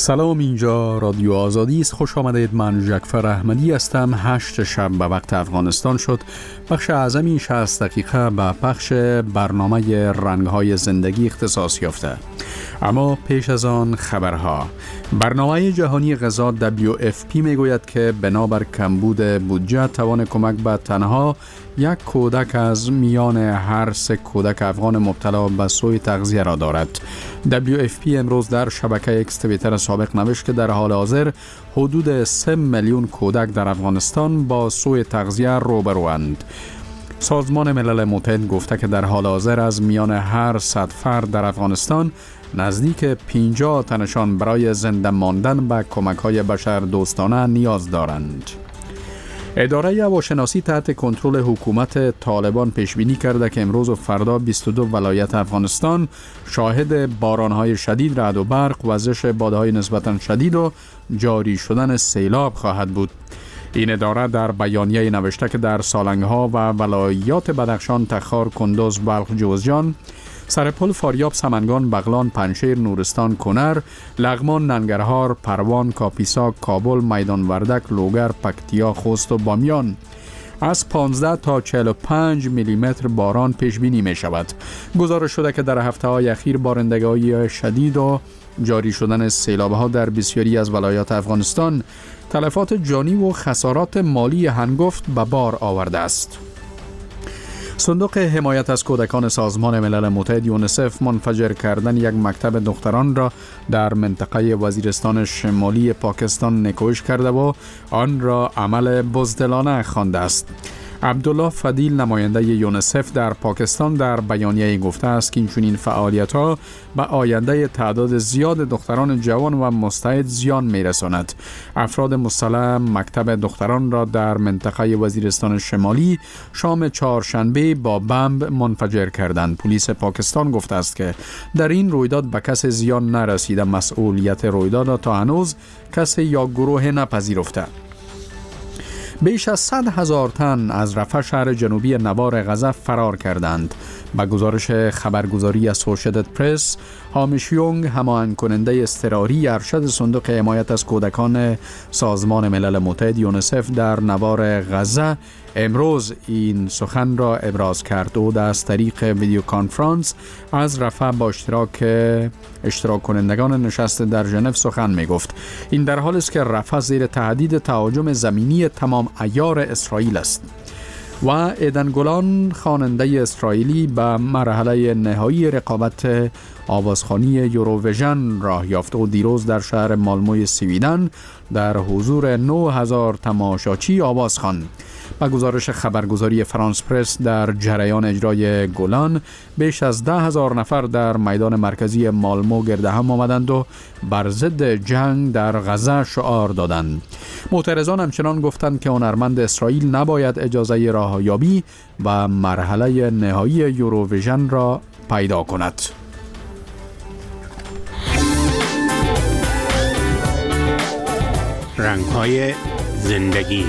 سلام، اینجا رادیو آزادی است. خوش آمدید. من جعفر احمدی هستم. 8 شب به وقت افغانستان شد. بخش اعظمی 60 دقیقه به پخش برنامه رنگ‌های زندگی اختصاص یافته. اما پیش از آن خبرها. برنامه جهانی غذا WFP میگوید که بنابر کمبود بودجه توان کمک به تنها یک کودک از میان هر 3 کودک افغان مبتلا به سوء تغذیه را دارد. WFP امروز در شبکه اکس توییتر سابق نوشت که در حال حاضر حدود 3 میلیون کودک در افغانستان با سوء تغذیه روبروند. سازمان ملل متحد گفته که در حال حاضر از میان هر 100 فرد در افغانستان نزدیک 50 تنشان برای زنده ماندن به کمک‌های بشردوستانه نیاز دارند. اداره هواشناسی تحت کنترل حکومت طالبان پیش بینی کرده که امروز و فردا 22 ولایت افغانستان شاهد باران‌های شدید، رعد و برق، وزش بادهای نسبتاً شدید و جاری شدن سیلاب خواهد بود. این اداره در بیانیه نوشته که در سالنگ‌ها و ولایات بدخشان، تخار، کندوز، بلخ، جوزجان، سرپل، فاریاب، سمنگان، بغلان، پنجشیر، نورستان، کنر، لغمان، ننگرهار، پروان، کاپیسا، کابل، میدان وردک، لوگر، پکتیا، خوست و بامیان از 15 تا 45 میلیمتر باران پیش بینی می شود. گزارش شده که در هفته‌های اخیر بارندگی شدید و جاری شدن سیلاب‌ها در بسیاری از ولایات افغانستان تلفات جانی و خسارات مالی هنگفت به بار آورده است. صندوق حمایت از کودکان سازمان ملل متحد یونیسف منفجر کردن یک مکتب دختران را در منطقه وزیرستان شمالی پاکستان نکوش کرده و آن را عمل بزدلانه خوانده است. عبدالله فدیل، نماینده یونیسف در پاکستان، در بیانیه گفته است که اینچنین فعالیت‌ها به آینده تعداد زیاد دختران جوان و مستعد زیان می‌رساند. افراد مسلح مکتب دختران را در منطقه وزیرستان شمالی شام چهارشنبه با بمب منفجر کردند. پلیس پاکستان گفته است که در این رویداد به کسی زیان نرسیده. مسئولیت رویداد را تا هنوز کسی یا گروه نپذیرفته. بیش از 100,000 تن از رفح شهر جنوبی نوار غزه فرار کردند. با گزارش خبرگزاری اسوشییتد پرس، هامیش یونگ، هماهنگ کننده اضطراری ارشد صندوق حمایت از کودکان سازمان ملل متحد یونیسف در نوار غزه، امروز این سخن را ابراز کرد. او از طریق ویدیو کانفرانس از رفح با اشتراک کنندگان نشست در ژنو سخن می گفت. این در حالی است که رفح زیر تهدید تهاجم زمینی تمام عیار اسرائیل است. و ایدن گولان، خواننده اسرائیلی، به مرحله نهایی رقابت آوازخوانی یوروویژن راه یافت و دیروز در شهر مالموی سویدن در حضور 9,000 تماشاچی آواز خواند. با گزارش خبرگزاری فرانس پرس، در جریان اجرای گولان بیش از 10,000 نفر در میدان مرکزی مالمو گرد هم آمدند و بر ضد جنگ در غزه شعار دادند. معترضان همچنان گفتند که هنرمند اسرائیل نباید اجازه راهیابی و مرحله نهایی یوروویژن را پیدا کند. رنگ‌های زندگی.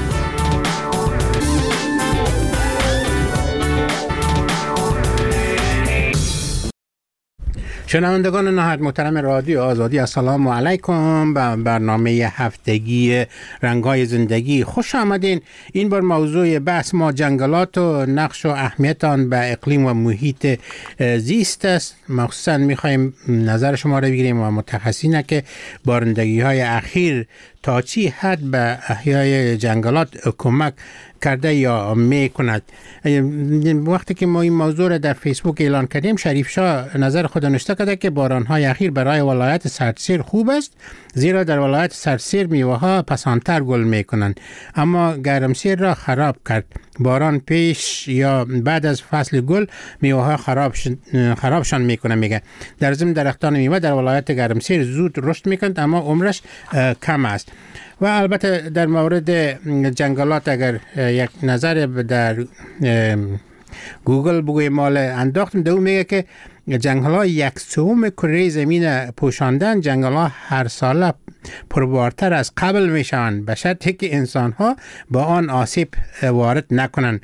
شنوندگان نهایت محترم رادیو آزادی، السلام علیکم. به برنامه هفتگی رنگ‌های زندگی خوش آمدین. این بار موضوع بحث ما جنگلات و نقش و اهمیت آن به اقلیم و محیط زیست است. مخصوصا می‌خوایم نظر شما را بگیریم و متخصصین که بارندگی‌های اخیر تا چی حد به احیای جنگلات کمک کرده یا میکند. وقتی که ما این موضوع را در فیسبوک اعلان کردیم، شریف شاه نظر خود نوشته کرده که باران‌های اخیر برای ولایت سردسیر خوب است، زیرا در ولایت سردسیر میوه‌ها پسانتر گل میکنند، اما گرمسیر را خراب کرد. باران پیش یا بعد از فصل گل میوه‌ها خرابشان میکنه. میگه در ضمن درختان میوه در ولایت گرمسیر زود رشد میکنند اما عمرش کم است. و البته در مورد جنگلات اگر یک نظر در گوگل بگوی مال انداختم، دو میگه که جنگل‌ها 1/3 کره زمین پوشاندن. جنگل‌ها هر ساله پربارتر از قبل میشوند به شرطی که انسان‌ها با آن آسیب وارد نکنند.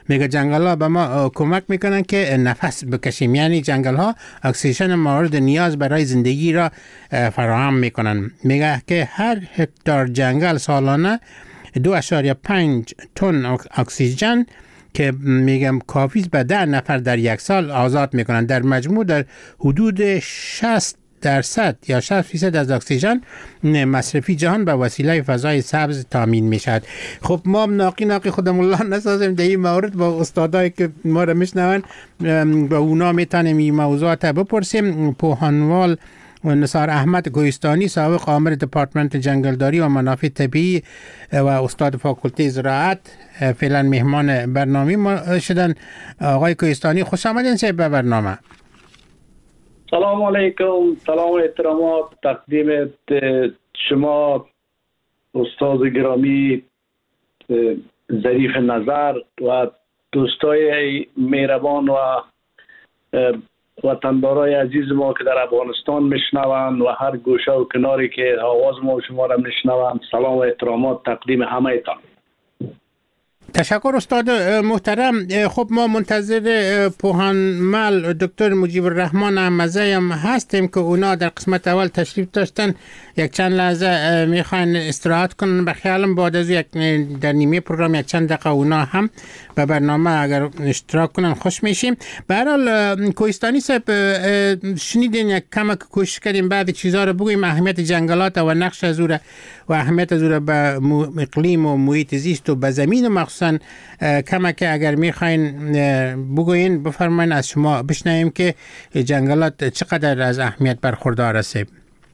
میگه جنگل ها به ما کمک میکنن که نفس بکشیم، یعنی جنگل ها اکسیژن مورد نیاز برای زندگی را فراهم میکنن. میگه که هر هکتار جنگل سالانه 2.5 تن اکسیژن که میگم کافی است به 10 نفر در یک سال آزاد میکنن. در مجموع در حدود 60% یا 60% از اکسیژن مصرفی جهان به وسیله فضای سبز تامین میشد. خب ما ناقی خودمون الله نسازیم در این مورد، با استادایی که ما رو میشنون با اونا میتونیم این موضوعات بپرسیم. پوهانوال نثار احمد کوهستانی، سابق آمر دپارتمنت جنگلداری و منافع طبیعی و استاد فاکولته زراعت، فعلا مهمان برنامه ما شدن. آقای کوهستانی خوش آمدین صاحب به برنامه. سلام علیکم، سلام و احترامات تقدیم شما استاد گرامی ظریف نظر و دوستای مهربان و وطندارای عزیز ما که در افغانستان میشنوند و هر گوشه و کناری که آواز ما و شما را میشنوند، سلام و احترامات تقدیم همه تان. تشکر استاد محترم. خب ما منتظر پوهانمل دکتر مجیب الرحمن احمزی هم هستیم که اونا در قسمت اول تشریف داشتن، یک چند لحظه میخواین استراحت کنن. به خیالم بعد از در نیمه پروگرام یک چند دقیقه اونا هم به برنامه اگر اشتراک کنن خوش میشیم. به هر حال کوهستانی صاحب شنیدین یک کمک کوشش کردیم بعضی چیزا رو بگویم، اهمیت جنگلات و نقش از اون و اهمیت از اون به اقلیم و محیط زیست و به زمین و مخصوصا کمک اگر میخواین بگوین بفرمایین، از شما بشنویم که جنگلات چقدر از اهمیت برخوردار است.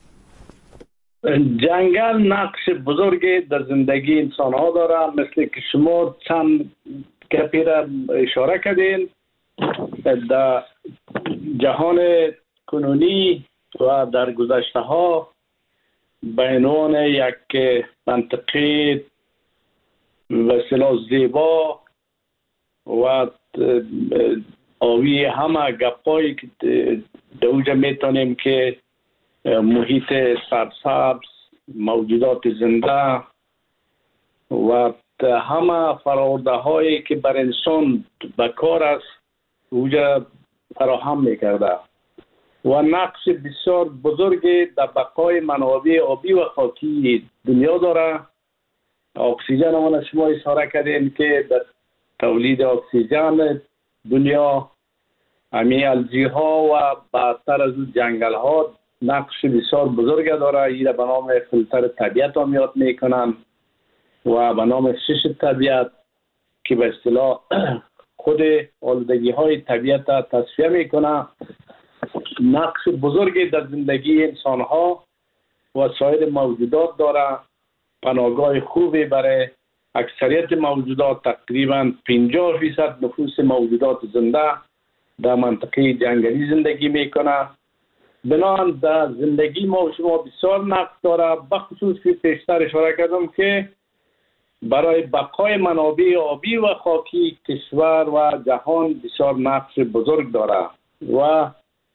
جنگل نقش بزرگی در زندگی انسان ها داره، مثل که شما چند گپی را اشاره کردین. در جهان کنونی و در گذشته ها به عنوان یک منطقه وسیله زیبا و آوی همه گپایی که در اونجا میتونیم که محیط سرسبز، موجودات زنده و همه فراورده هایی که بر انسان بکار است اونجا فراهم میکرده و نقش بسیار بزرگی در بقای منابع آبی و خاکی دنیا داره. اکسیژن آن شما اشاره کردین که در تولید اکسیژن دنیا همین الجی ها و بعدتر از جنگل ها نقش بسیار بزرگ داره. این به نام فیلتر طبیعت هم یاد میکنن و به نام شش طبیعت که به اصطلاح خود آلودگی های طبیعت تصفیه میکنه. نقش بزرگی در زندگی انسان ها و سایر موجودات داره. پناهگاه خوبی برای اکثریت موجودات، تقریبا 50% نفوس موجودات زنده در منطقه جنگلی زندگی میکنه. بنابراین در زندگی ما و شما بسیار نقش داره، بخصوص که پیشتر اشاره کردم که برای بقای منابع آبی و خاکی کشور و جهان بسیار نقش بزرگ داره و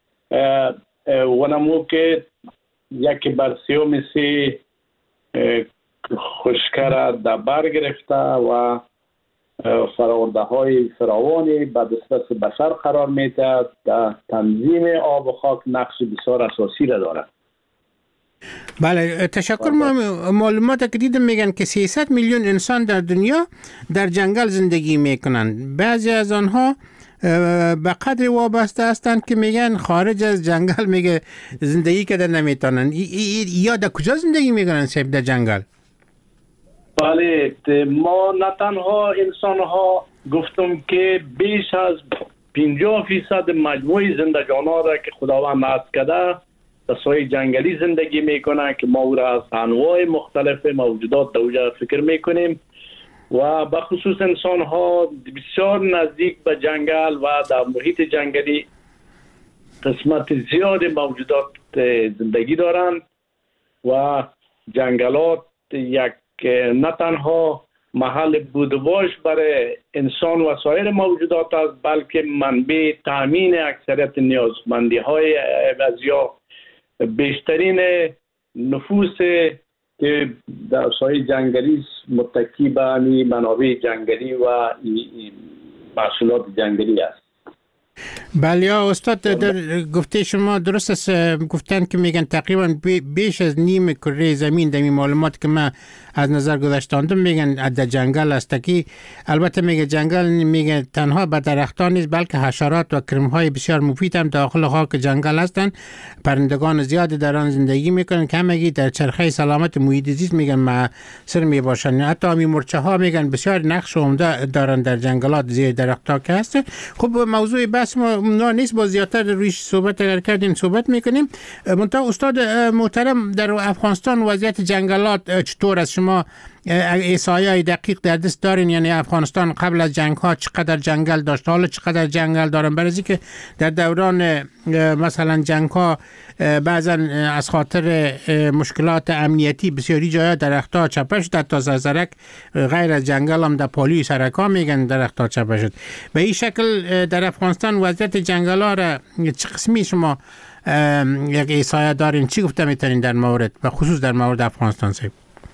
ونمو که یکی بر سیوم سی خشکر در بر گرفته و فراورده های فراوانی به دسترس بشر قرار میده. در تنظیم آب و خاک نقش بسیار اساسی را داره. بله تشکر. ما معلومات که دیدم میگن که 300 میلیون انسان در دنیا در جنگل زندگی میکنن. بعضی از آنها به قدر وابسته هستند که میگن خارج از جنگل میگه زندگی کردن نمیتونن. یا در کجا زندگی میکنن صاحب در جنگل؟ بله ما نه تنها انسان ها گفتم که بیش از 50% مجموع زندگان ها را که خداوند عطا کرده در سایه جنگلی زندگی میکنه که ما او را از انواع مختلف موجودات در اونجا فکر میکنیم و به خصوص انسان ها بسیار نزدیک به جنگل و در محیط جنگلی قسمت زیاد موجودات زندگی دارند و جنگلات یک نه تنها محل بود و باش برای انسان و سایر موجودات است، بلکه منبع تامین اکثریت نیازمندی های یا بیشترین نفوس که در سایه جنگلی متکی به منابع جنگلی و محصولات جنگلی است. بله استاد، در گفته شما درست است. گفتن که میگن تقریبا بیش از نیم کره زمین، در معلومات که من از نظر گذاشتاندم میگن در جنگل است. که البته میگه جنگل میگه تنها به درختان نیست بلکه حشرات و کرمهای بسیار مفید هم داخل خاک جنگل هستند. پرندگان زیادی در آن زندگی میکنن که همگی در چرخه سلامت محیط زیست میگن مؤثر میباشن. حتی همین مرچه ها میگن بسیار نقش عمده دارن در جنگلات زیر درختها که هست. خب موضوع بحث ما نیست، با زیادتر رویش صحبت اگر کردیم صحبت میکنیم. منتها استاد محترم، در افغانستان وضعیت جنگلات چطور است؟ شما احصایه‌ای دقیق در دست دارین؟ یعنی افغانستان قبل از جنگ ها چقدر جنگل داشت، حالا چقدر جنگل دارن؟ برای اینکه در دوران مثلا جنگ ها بعضا از خاطر مشکلات امنیتی بسیاری جاها درختها چپه شد، تا زرزرک غیر از جنگل هم در پالی سرکا میگن درختها چپه شد. به این شکل در افغانستان وضعیت جنگل ها را چه قسمی شما یک احصایه دارین؟ چی گفته میتونین در مورد و خصوص در مورد افغانستان صاحب؟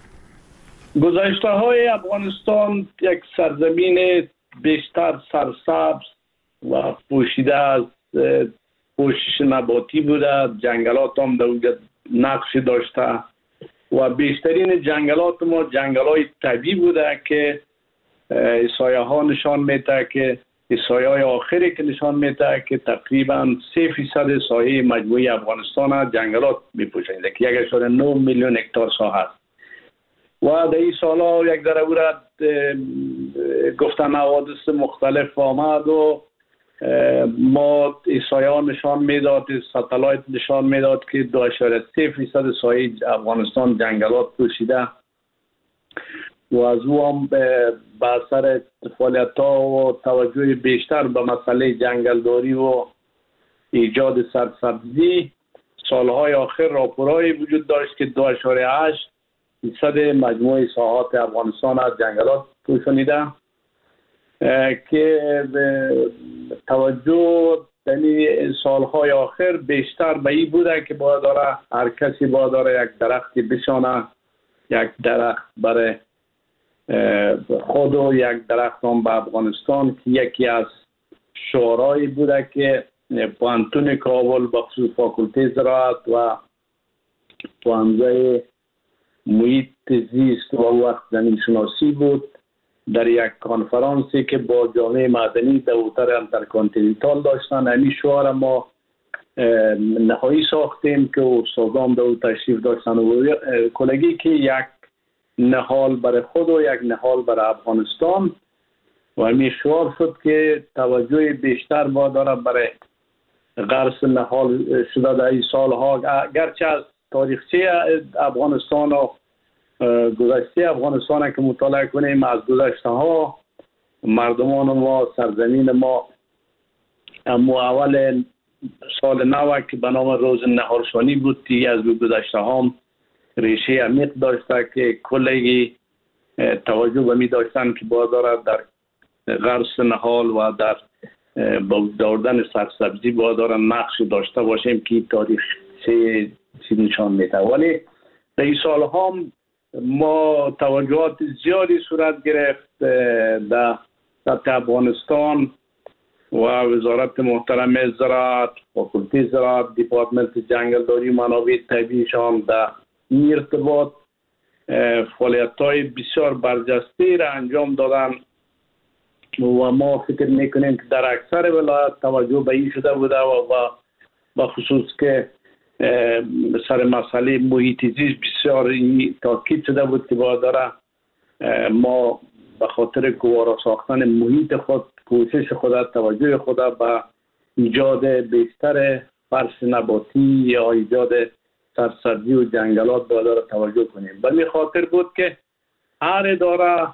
گذشته های افغانستان یک سرزمین بیشتر سرسبز و پوشیده از پوشش نباتی بوده. جنگلات هم در نقش داشته و بیشترین جنگلات ما جنگلات طبیعی بوده که احصایه ها نشان میده که احصایه های آخری که نشان میده که تقریبا 3% ساحه مجموعی افغانستان جنگلات میپوشنده که 1.9 میلیون هکتار ساحه است. و در این سالها یک ذره او را گفتن حوادث مختلف آمد و ما احصایه ها نشان میداد، ساتلایت نشان میداد که 2.3% ساحه افغانستان جنگلات پوشیده و از او هم به اثر فعالیت ها و توجه بیشتر به مسئله جنگلداری و ایجاد سرسبزی سالهای آخر راپورهایی وجود داشت که 2.8% مجموع ساحات افغانستان از جنگلات پوشانیده که توجه یعنی سالهای آخر بیشتر به این بوده که باید داره هر کسی باید داره یک درختی بشانه، یک درخت برای خود و یک درخت هم به افغانستان که یکی از شعارهایی بوده که پوهنتون کابل بخصوص فاکولته زراعت و پوهنځی محیط زیست و وقت زمین شناسی بود در یک کنفرانسی که با جامعه مدنی در اوتر انترکانتیننتال داشتن. همین شعار ما نهایی ساختیم که استادان در تشریف داشتن و کلگی که یک نهال برای خود و یک نهال برای افغانستان و همین شعار شد که توجه بیشتر با داره برای غرس نهال شده در این سالها. گرچه از تاریخچه افغانستان و گذشته افغانستان که مطالعه کنیم، از گذشته ها مردمان ما سرزمین ما اما اول سال 9 که به نام روز نهالشانی بود که از گذشته ها ریشه عمیق داشته که کلی توجه به می داشتن که باید دارد در غرس نهال و در داردن سرسبزی باید دارد نقش داشته باشیم که تاریخ چی نشان میده. ولی در این سال هم ما توجهات زیادی صورت گرفت در سطح افغانستان و وزارت محترم زراعت، فاکولته زراعت، دیپارتمنت جنگلداری منابع طبیعیشان در این ارتباط فعالیت‌های بسیار برجسته را انجام دادن و ما فکر میکنیم که در اکثر ولایات توجه به این شده بوده و به خصوص که سر مسئله محیط زیست بسیار تاکید شده بود که باید داره ما به خاطر گوارا ساختن محیط خود کوشش خود توجه خود به ایجاد بیشتر فرش نباتی یا ایجاد سرسبزی و جنگلات باید داره توجه کنیم. به این خاطر بود که هر اداره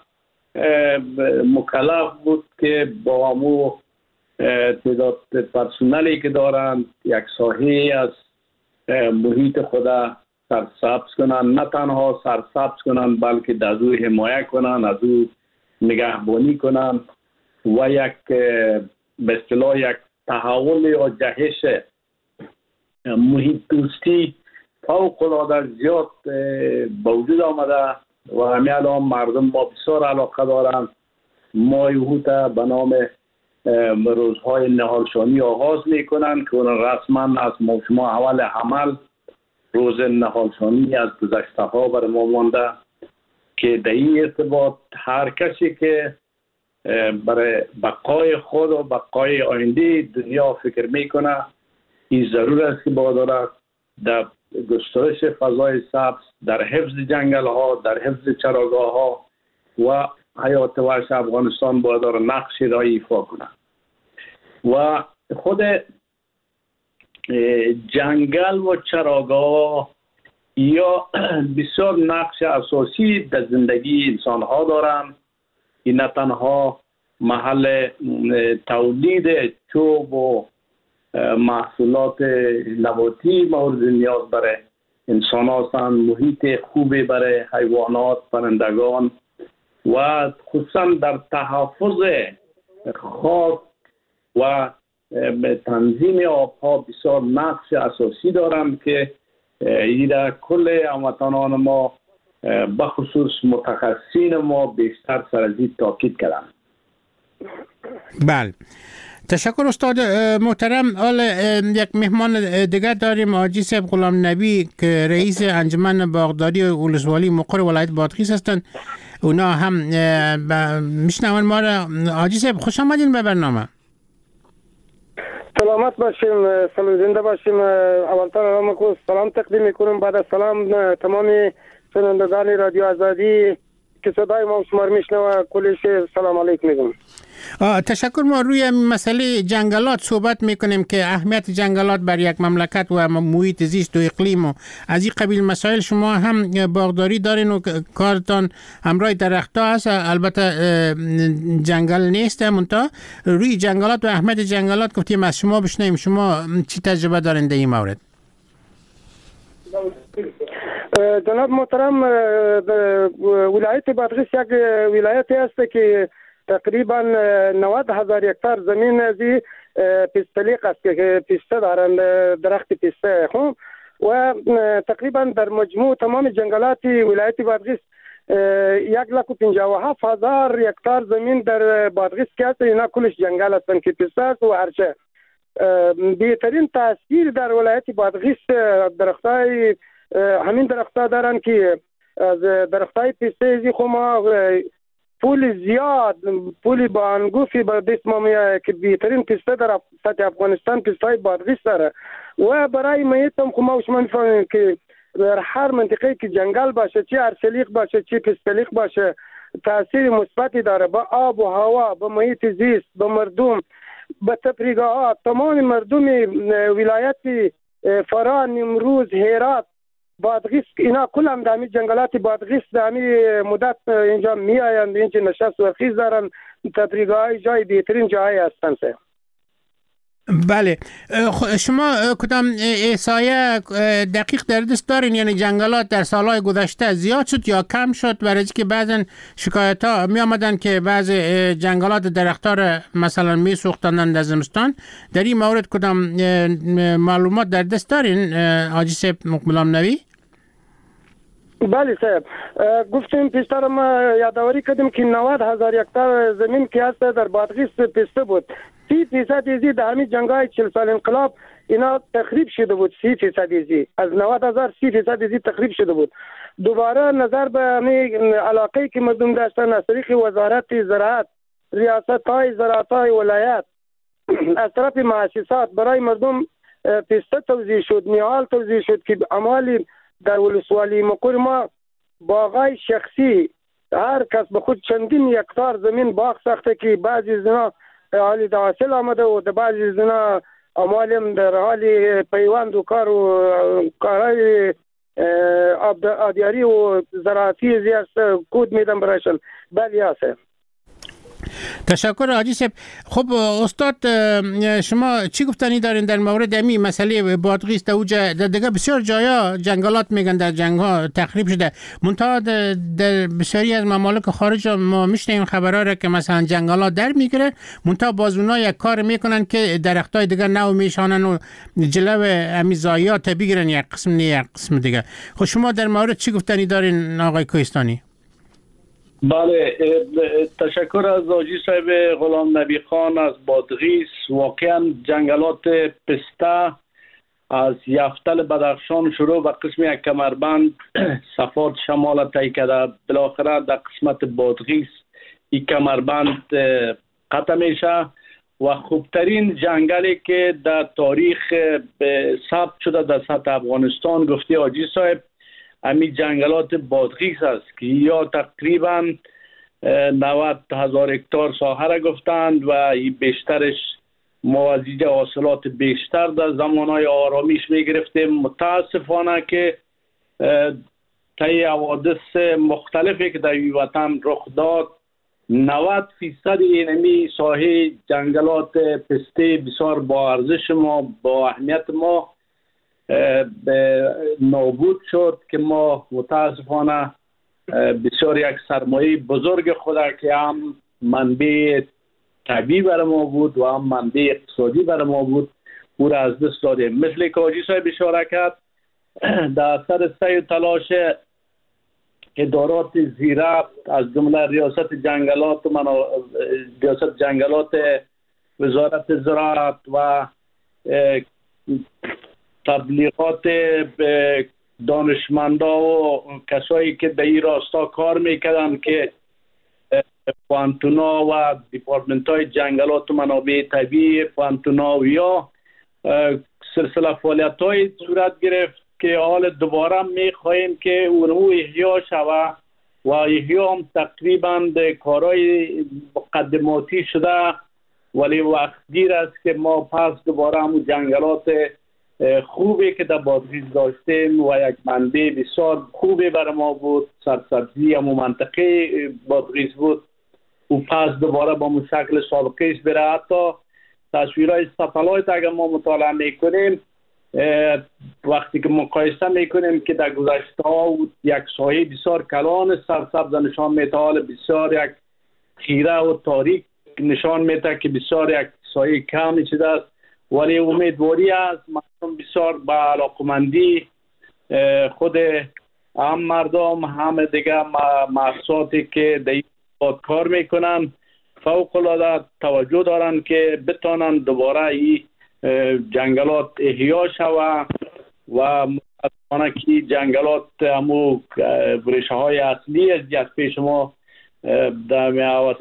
مکلف بود که با همو تعداد پرسنلی که دارند یک ساحه از محیط خود سرسبز کنن، نه تنها سرسبز کنن بلکه از او حمایت کنن، از او نگهبانی کنن و یک به اصطلاح یک تحول یا جهش محیط دوستی فوق العاده زیاد به وجود آمده و همین الان مردم ما بسیار علاقه دارند. ما یهوتا به نام روزهای نهالشانی آغاز میکنن که اون رسما از شما اول عمل روز نهالشانی از گذشته ها بر ما مانده که در این ارتباط هر کسی که برای بقای خود و بقای آینده دنیا فکر میکنه این ضرور است که باید در گسترش فضای سبز، در حفظ جنگل ها، در حفظ چراگاه ها و حیات وحش افغانستان باید نقشی را ایفا کنه. و خود جنگل و چراگاه یا بسیار نقش اساسی در زندگی انسان ها دارند. این نه تنها محل تولید چوب و محصولات نباتی مورد نیاز برای انسان هستند، محیط خوبی برای حیوانات، پرندگان و خصوصا در تحفظ خاک و تنظیم آبها بسیار نقش اساسی دارند که این کل هموطنان ما بخصوص متخصصین ما بیشتر سر از این تاکید کردن. بله، تشکر استاد محترم. حالا یک مهمان دیگر داریم، حاجی صاحب غلام نبی که رئیس انجمن باغداری ولسوالی مقر ولایت بادغیس هستند. اونا هم میشنون ما را. حاجی صاحب خوش آمدین به برنامه. سلامت باشیم، زنده باشیم. اولتر سلام تقدیم میکنم، بعد از سلام تمام شنوندگان رادیو آزادی که صدای ما شما رو میشنوه کلش سلام علیکم میگم. تشکر. ما روی مسئله جنگلات صحبت میکنیم که اهمیت جنگلات بر یک مملکت و محیط زیست و اقلیم و از این قبیل مسائل. شما هم باغداری دارین و کارتان همراه درخت‌ها هست، البته جنگل نیست، منتها روی جنگلات و اهمیت جنگلات گفتیم از شما بشنویم. شما چی تجربه دارین در این مورد؟ جناب محترم، ولایت بادغیس یک ولایتی است که تقریبا 90,000 هکتار زمین از پیستلیق است که پیسته دارند، درخت پیسته خو و تقریبا در مجموع تمام جنگلات ولایت بادغیس 157,000 هکتار زمین در بادغیس که است. اینا کلش جنگل هستند که پیسته است و هرچه. بهترین تاثیر در ولایت بادغیس درختای همین درخت‌ها دارن که از درختای پیسته زی خما پول زیاد، پول با انگوفی به دست ما میاد که بهترین پیسته در سطح افغانستان پیسته‌های بادغیس داره و برای میتم خما و شما میفهمید که در هر منطقه که جنگل باشه، چه ارسلیق باشه چه پیستلیق باشه، تاثیر مثبتی داره به آب و هوا، به محیط زیست، به مردم، به تفریحات. تمام مردم ولایت فرا، نیمروز، هرات، بادغیس اینا کلهم در همین جنگلات بادغیس در همین مدت اینجا می آیند، اینجا نشست و خیز دارن، تفریحگاه جای بهترین جای هستند. بله، شما کدام احصایه دقیق در دست دارین؟ یعنی جنگلات در سالهای گذشته زیاد شد یا کم شد؟ برای که بعضن شکایت ها می آمدن که بعض جنگلات درخت‌ها مثلا می سوختندن در زمستان. در این مورد کدام معلومات در دست دارین حاجی صاحب غلام نبی؟ بله صاحب، گفتیم پیشتر ما یادآوری کردیم که 90,000 هکتار زمین که هست در بادغیس پیسته بود. 30% ازی در همین جنگای 40 سال انقلاب اینا تخریب شده بود. 30% ازی از 90,000 30% ازی تخریب شده بود. دوباره نظر به همین علاقه که مردم داشتن از طریق وزارت زراعت، ریاست‌های زراعت‌های ولایت از طرف مؤسسات برای مردم پیسته توزیع شد، نیال توزیع شد که عمالی در ولسوالی مقر ما باغای شخصی هر کس به خود چندین هکتار زمین باغ ساخته که بعضی از اینا حالی در حاصل آمده و در بعضی از اینا عمالیم در حالی پیوند و کار و کارهای آبیاری و زراعتی زیاد کود میدن برایشان. بله هسته. تشکر حاجی صاحب. خب استاد، شما چی گفتنی دارین در مورد امی مسئله بادغیس؟ در دیگه بسیار جایا جنگلات میگن در جنگ ها تخریب شده، منتها در بسیاری از ممالک خارج ما میشنیم خبرها را که مثلا جنگلات در میگیره، منتها باز اونا یک کار میکنن که درختای دیگه نو میشانن و جلو امی ضایعات بگیرن، یک قسم نه یک قسم دیگه. خب شما در مورد چی گفتنی دارین آقای کوهستانی؟ بله، تشکر از آجی صاحب غلام نبی خان از بادغیس. واقعا جنگلات پسته از یفتل بدخشان شروع و قسم یک کمربند صفات شمال طی کرده، بالاخره در قسمت بادغیس این کمربند قطع میشه و خوبترین جنگلی که در تاریخ ثبت شده در سطح افغانستان گفته آجی صاحب امی جنگلات بادغیس است که یا تقریبا 90,000 هکتار ساحه را گفتند و این بیشترش ما از اینجا حاصلات بیشتر در زمانهای آرامیش میگرفتیم. متاسفانه که طی حوادث مختلفی که در این وطن رخ داد 90% اینمی ساحه جنگلات پسته بسیار با ارزش ما با اهمیت ما نابود شد که ما متاسفانه بسیار یک سرمایه بزرگ خود که هم منبع طبیعی برای ما بود و هم منبع اقتصادی برای ما بود او را از دست دادیم. مثل که حاجی صاحب اشاره کرد در اثر سعی و تلاش ادارات زیرا از جمله ریاست جنگلات وزارت زراعت و تبلیغات دانشمندا و کسایی که در این راستا کار میکردن که پوانتونا و دیپارتمنت های جنگلات و منابع طبیعی پوانتونا یا سلسله فعالیت های صورت گرفت که حال دوباره میخواهیم که اونو احیا شود و احیا هم تقریبا کارهای مقدماتی شده ولی وقت دیر است که ما پس دوباره همون جنگلات خوبی که در بادغیس داشتیم و یک منبع بسیار خوبی برای ما بود، سرسبزی همون منطقه بادغیس بود و پس دوباره با اون شکل سابقه ایش بره. حتی تصویرهای ستلایت اگر ما مطالعه میکنیم وقتی که مقایسه میکنیم که در گذشته ها یک سایه بسیار کلان سرسبز نشان میده، حال بسیار یک خیره و تاریک نشان میده که بسیار یک سایه کمی شده است ولی امیدواری است مردم بسیار با علاقمندی خود هم مردم هم دیگه مؤسساتی که در این کار میکنن فوق العاده توجه دارن که بتانن دوباره این جنگلات احیا شود و متاسفانه که جنگلات همو ریشه های اصلی از پیش ما در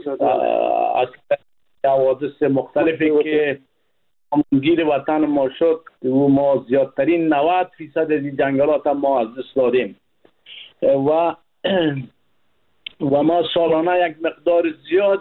حوادث مختلفی که گیر وطن ما شد و ما زیادترین 90% از این جنگلات هم ما از دست دادیم و ما سالانه یک مقدار زیاد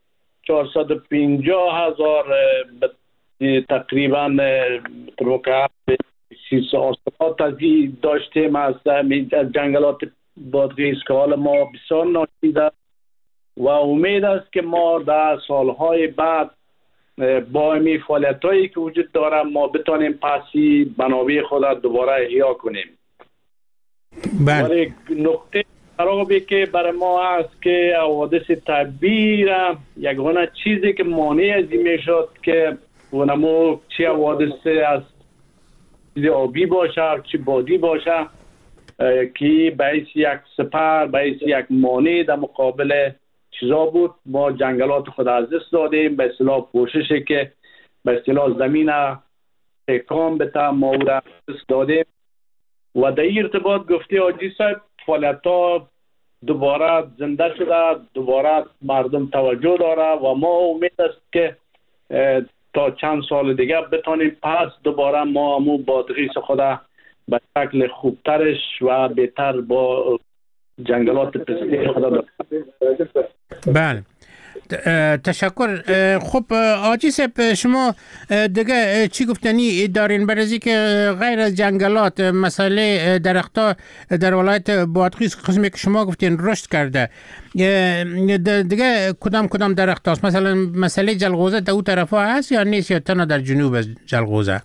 450,000 تقریبا مکعب حاصلات از این داشتیم از جنگلات بادغیس که حال ما بسیار ناچیده و امید است که ما در سالهای بعد با این فعالیتایی که وجود داره ما بتانیم پسی منابع خود دوباره احیا کنیم. ولی نقطه خرابی که برای ما هست که حوادث طبیعی را یگانه چیزی که مانع از این میشد که اونمو چی حوادث از چیز آبی باشه چی بادی باشه که باعث یک سپر باعث یک مانع در مقابل چیزا بود. ما جنگلات خود از دست دادیم به اصطلاح پوششی که به اصطلاح زمین تکان بده ما او را دست دادیم و در این ارتباط گفته حاجی صاحب فعالیت‌ها دوباره زنده شده، دوباره مردم توجه داره و ما امید است که تا چند سال دیگه بتانیم پس دوباره ما همون بادغیس خود به شکل خوبترش و بهتر با جنگلات پسته خود داریم. بله تشکر. خب آجی صاحب شما دیگه چی گفتنی دارین برای که غیر از جنگلات مسئله درخت‌ها در ولایت بادغیس قسمی که شما گفتین رشد کرده دیگه کدام درخت هست؟ مثلا مسئله جلغوزه در اون طرف ها هست یا نیست یا تنها در جنوب از جلغوزه؟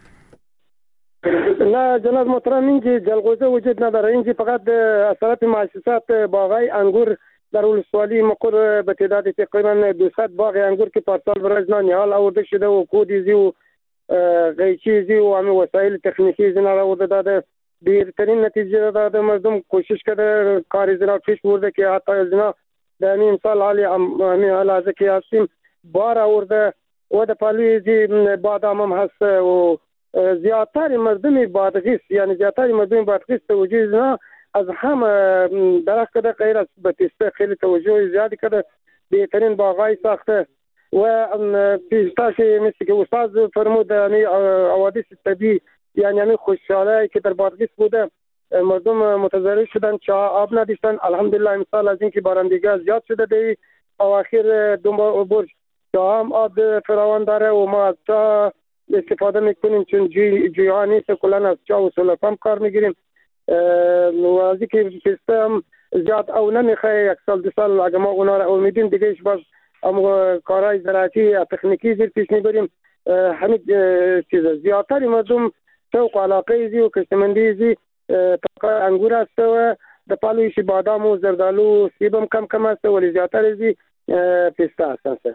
نه جناب محترم اینجا جلغوزه وجود نداره، اینجا فقط اثرات مؤسسات باغای انگور در ولسوالی مقر به تعداد تقریبا 200 باغ انگور که پارسال برای نهال آورده شده و کودیزی و قیچیزی و همه وسایل تکنیکی زنا را آورده داده. بهترین نتیجه داده، مردم کوشش کرده کار زنا پیش برده که حتی از زنا در این سال حالی حالازه که هستیم بار آورده و در پالوی زی بادام هم هست و زیادتر مردم بادغیس یعنی زیادتر مردم بادغیس توجه نه از هم درخت کده غیر از به پیسته خیلی توجه زیادی کده بهترین باغای ساخته و پیستاش مثل که استاد فرمود یعنی حوادث طبیعی یعنی خوشحالی که در بادغیس بوده مردم متضرر شدن چا آب نداشتن الحمدلله امسال از اینکه بارندگی زیاد شده دی اواخر دو برج چا هم آب فراوان داره و ما از چا استفاده میکنیم چون جویها نیست کلان از چا و سولر پمپ کار میگیریم و از اینکه پیسته هم زیاد او نمیخواه یک سال دو سال اگه ما اونا را امیدیم دیگه ایش باز کارهای زراعتی تکنیکی زیر پیش میبریم همین چیز زیادتر مردم شوق و علاقه زی و کشتمندی زی پاکار انگور است و در پالویش بادام و زردالو و سیب هم کم است ولی زیادتر زی پیسته هستند.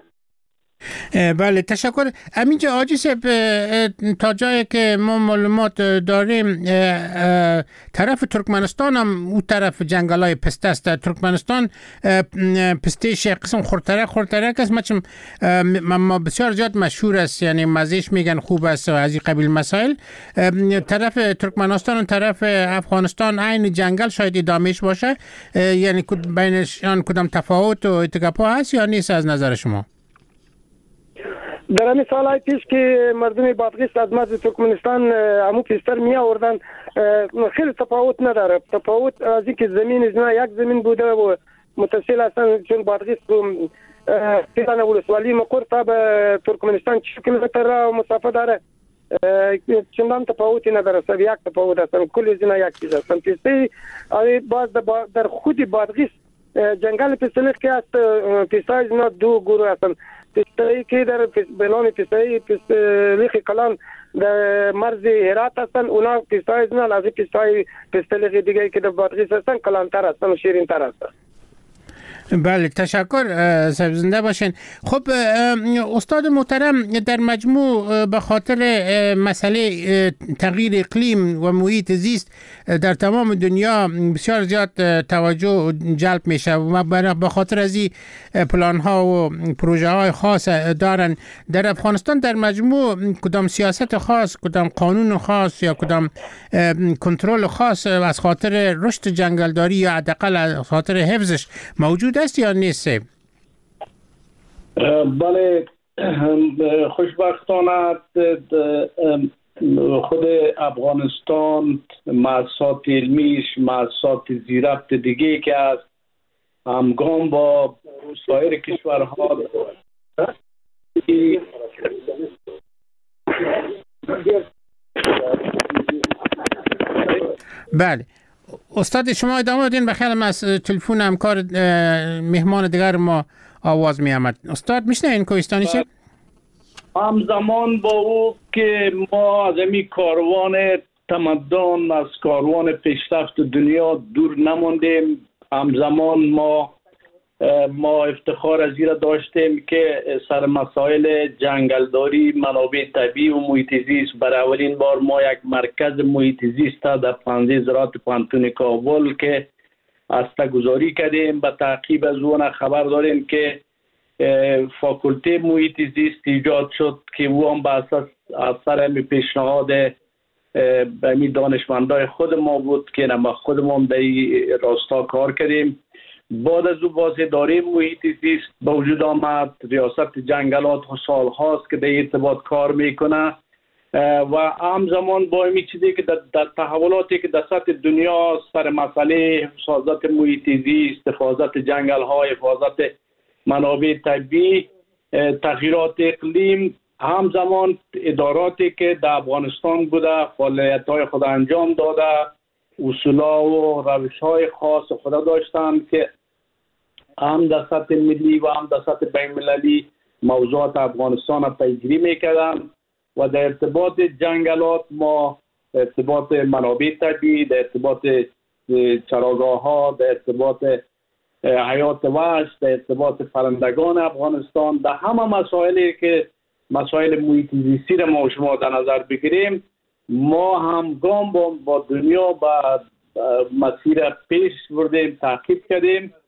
بله تشکر. همینجا آجی صاحب تا جایی که ما معلومات داریم طرف ترکمنستان هم اون طرف جنگلای پسته است. ترکمنستان پستهش قسم خورترک است ما بسیار زیاد مشهور است یعنی مزهش میگن خوب است و از این قبیل مسائل. طرف ترکمنستان و طرف افغانستان عین جنگل شاید ادامهش باشه یعنی بینشان کدام تفاوت و اتفاق هست یا نیست از نظر شما؟ در همین سالهای پیش که مردم بادغیس از مرز ترکمنستان همون پیستر می آوردن خیلی تفاوت نداره. تفاوت از اینکه زمین یک زمین بوده و متصل هستن چون بادغیس پیلان ولسوالی مقر تا به ترکمنستان 6 کیلومتر را مسافت داره چندان تفاوتی نداره سب یک تفاوت هستن کل زینا یک چیز هستن. پیسته باز در خود بادغیس جنگل پیستلیخ که هست پیستای زینا دو گروه هستن. پیستایی که در به نام پیستایی پیستلیخ کلان در مرز هرات هستن اونا پیستای زینا از پیستای پیستلیخ دیگه که در بادغیس هستن کلانتر هستن و شیرینتر هستن. بله تشکر زنده باشین. خب استاد محترم در مجموع به خاطر مسئله تغییر اقلیم و محیط زیست در تمام دنیا بسیار زیاد توجه جلب میشه و به خاطر از این پلان ها و پروژه های خاص دارن. در افغانستان در مجموع کدام سیاست خاص کدام قانون خاص یا کدام کنترل خاص از خاطر رشد جنگلداری یا حداقل از خاطر حفظش موجود است یا نیست؟ بله خوشبختانه خود افغانستان مؤسسات علمیش مؤسسات زیرفت دیگه که است همگام با سایر کشورها بله استاد شما ادامه بدین بخیر از تلفن همکار مهمان دیگر ما آواز می آمد. استاد میشنوین کوهستانی چه؟ همزمان با او که ما از این کاروان تمدن از کاروان پیشرفت دنیا دور نماندیم همزمان ما افتخار از این داشتیم که سر مسائل جنگلداری منابع طبیعی و محیط زیست برای اولین بار ما یک مرکز محیط زیست در پانزه زراعت پانتون کابل که هسته‌گذاری کردیم. به تعقیب از اون خبر داریم که فاکولته محیط زیست ایجاد شد که او هم به اثر همین پیشنهاد همین دانشمندای خود ما بود که ما خودمون در این راستا کار کردیم. بعد از او باز اداره محیط زیست به وجود آمد. ریاست جنگلات سال هاست که در ارتباط کار میکنه و همزمان با این چیزی که در تحولاتی که در سطح دنیا سر مسئله حفاظت محیط زیست، حفاظت جنگل ها، حفاظت منابع طبیعی، تغییرات اقلیم، همزمان اداراتی که در افغانستان بوده فعالیت های خود انجام داده اصولا و روش های خاص خود داشتن که هم در سطح ملی و هم در سطح بین المللی موضوعات افغانستان را پیگیری میکردن و در ارتباط جنگلات ما در ارتباط منابع طبیعی، در ارتباط چراگاه ها، در ارتباط حیات وحش، در ارتباط پرندگان افغانستان، در همه مسائلی که مسائل محیط زیستی را ما شما در نظر بگیریم ما همگام با دنیا با مسیر پیش بردیم تعقیب کردیم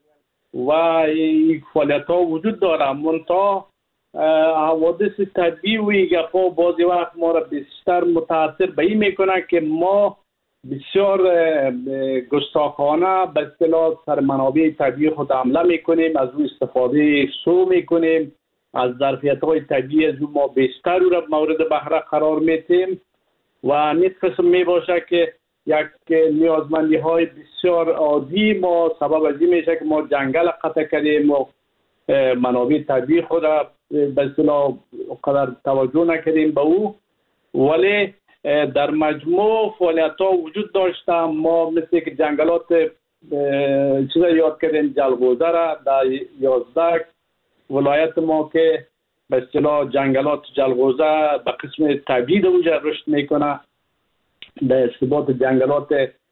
و این فعالیت ها وجود داره. منتها حوادث طبیعی و این گپا بعضی وقت ما را بیشتر متاثر به این میکنه که ما بسیار گستاخانه به اصطلاح سر منابع طبیعی خود حمله میکنیم، از او استفاده سو میکنیم، از ظرفیت های طبیعی از او ما بیشتر او را مورد بهره قرار میتیم و نیز قسم میباشه که یک نیازمندی های بسیار عادی ما سبب از این میشه که ما جنگل قطع کردیم و منابع طبیعی خود را به اصطلاح قدر توجه نکردیم به او. ولی در مجموع فعالیت ها وجود داشته. ما مثل که جنگلات چیزا یاد کردیم، جلغوزه را در 11 ولایت ما که به اصطلاح جنگلات جلغوزه به قسم طبیعی در اونجا رشد میکنه. در ارتباط جنگلات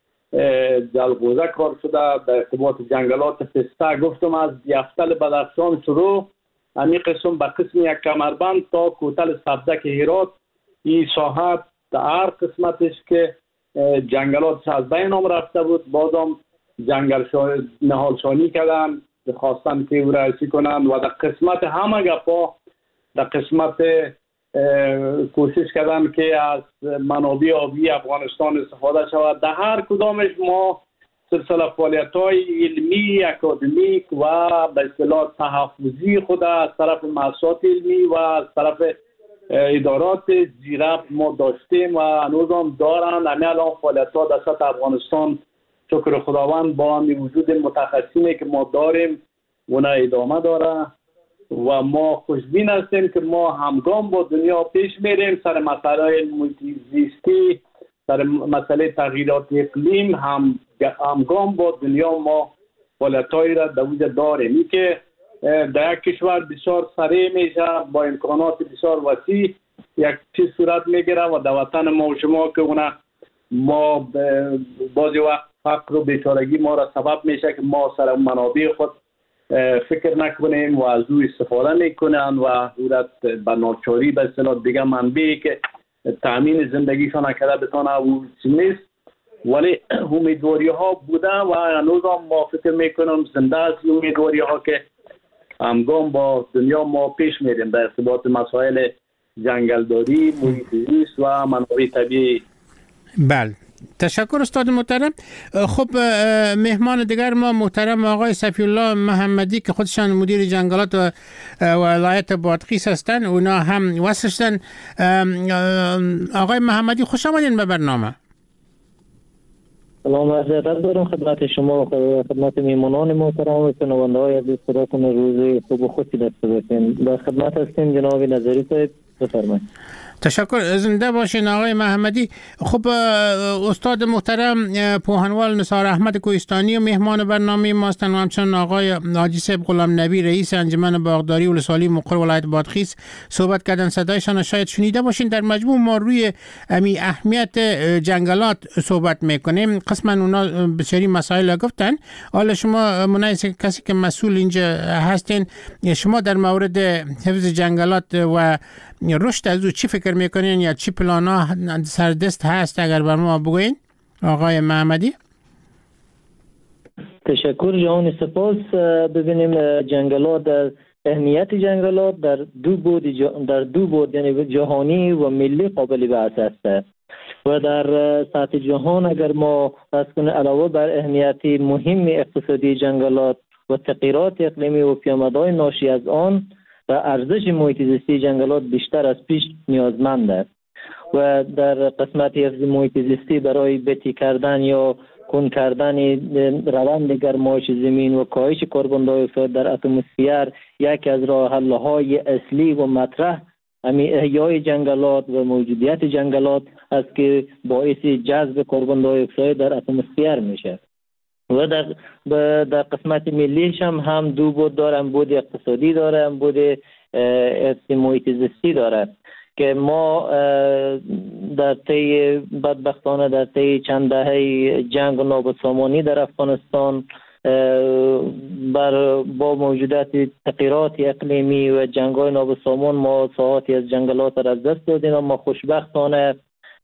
جلغوزه کار شده، در ارتباط جنگلات پسته گفتم از یفتل بدخشان شروع همین قسم به قسم یک کمربند تا کوتل سبزک هرات این ساحت در هر قسمتش که جنگلات از بین هم رفته بود بازم جنگل نهالشانی کردن، خواستن که او را کنن و در قسمت همه گپا در قسمت کوشش کردن که از منابع آبی افغانستان استفاده شود. در هر کدامش ما سلسله فعالیت‌های علمی، اکادمیک و به اصطلاح تحفظی خود از طرف مؤسسات علمی و از طرف ادارات زیربط ما داشتیم و هنوز هم دارن. همین الان فعالیت‌ها در سطح افغانستان شکر خداوند با همین وجود متخصصینی که ما داریم اونا ادامه داره و ما خوشبین هستیم که ما همگام با دنیا پیش میریم سر مسائل محیط زیستی، سر مسئله تغییرات اقلیم همگام با دنیا ما فعالیت‌هایی را در وجود داریم. این که در یک کشور بسیار سریع میشه با امکانات بسیار وسیع یک چیز صورت میگیره و در وطن ما و شما که اونا ما بعضی وقت فقر و بیچارگی ما را سبب میشه که ما سر منابع خود فکر نکنیم و از او استفاده میکنن و صورت به ناچاری به اصطلاح دیگه منبعی که تامین زندگیشان نکرده بتانه او نیست. ولی امیدواری ها بوده و هنوز هم ما فکر میکنم زنده است امیدواری ها که همگام با دنیا ما پیش میریم در ارتباط مسائل جنگلداری، محیط زیست و منابع طبیعی. بله، تشکر استاد محترم. خب مهمان دیگر ما محترم آقای صفی الله محمدی که خودشان مدیر جنگلات و ولایت بادغیس هستند، اونا هم وصلشتن. آقای محمدی خوش آمدین به برنامه. سلام عرض ادب دارم خدمت شما و خدمت میمونان محترم و شنونده های عزیز. خداتون روز خوب و خوشی داشته باشین. در خدمت هستیم جناب نظری صاحب، بفرمایید. تشکر، زنده باشین آقای محمدی. خب استاد محترم پوهنوال نثار احمد کوهستانی و مهمان برنامه ما هستند و همچنین آقای حاجی صاحب غلام نبی رئیس انجمن باغداری ولسوالی مقر ولایت بادغیس صحبت کردن. صدایشان شاید شنیده باشین. در مجموع ما روی اهمیت جنگلات صحبت میکنیم. قسما اونا بسیاری مسائل گفتن. حالا شما مناسب کسی که مسئول اینجا هستین، شما در مورد حفظ جنگلات و رشد از او چی فکر میکنین یا چی پلانا سردست هست اگر بر ما بگوین آقای محمدی؟ تشکر جهان سپاس. ببینیم جنگلات، در اهمیت جنگلات در دو بود یعنی جهانی و ملی قابل بحث است و در سطح جهان اگر ما بحث کنیم علاوه بر اهمیت مهم اقتصادی جنگلات و تغییرات اقلیمی و پیامدهای ناشی از آن و ارزش محیط زیستی جنگلات بیشتر از پیش نیازمند است و در قسمت حفظ محیط زیستی برای بطی کردن یا کند کردن روند گرمایش زمین و کاهش کربن دی اکساید در اتمسفر یکی از راه حل‌های اصلی و مطرح احیای جنگلات و موجودیت جنگلات است که باعث جذب کربن دی اکساید در اتمسفر میشه. و در قسمت ملیش هم دو بود داره، بود اقتصادی داره، بود حفظ محیط زیستی داره که ما در طی بدبختانه در طی چند دهه جنگ و نابسامانی در افغانستان با موجودیت تغییرات اقلیمی و جنگ‌های نابسامان ما ساعاتی از جنگلات را از دست دادیم. اما خوشبختانه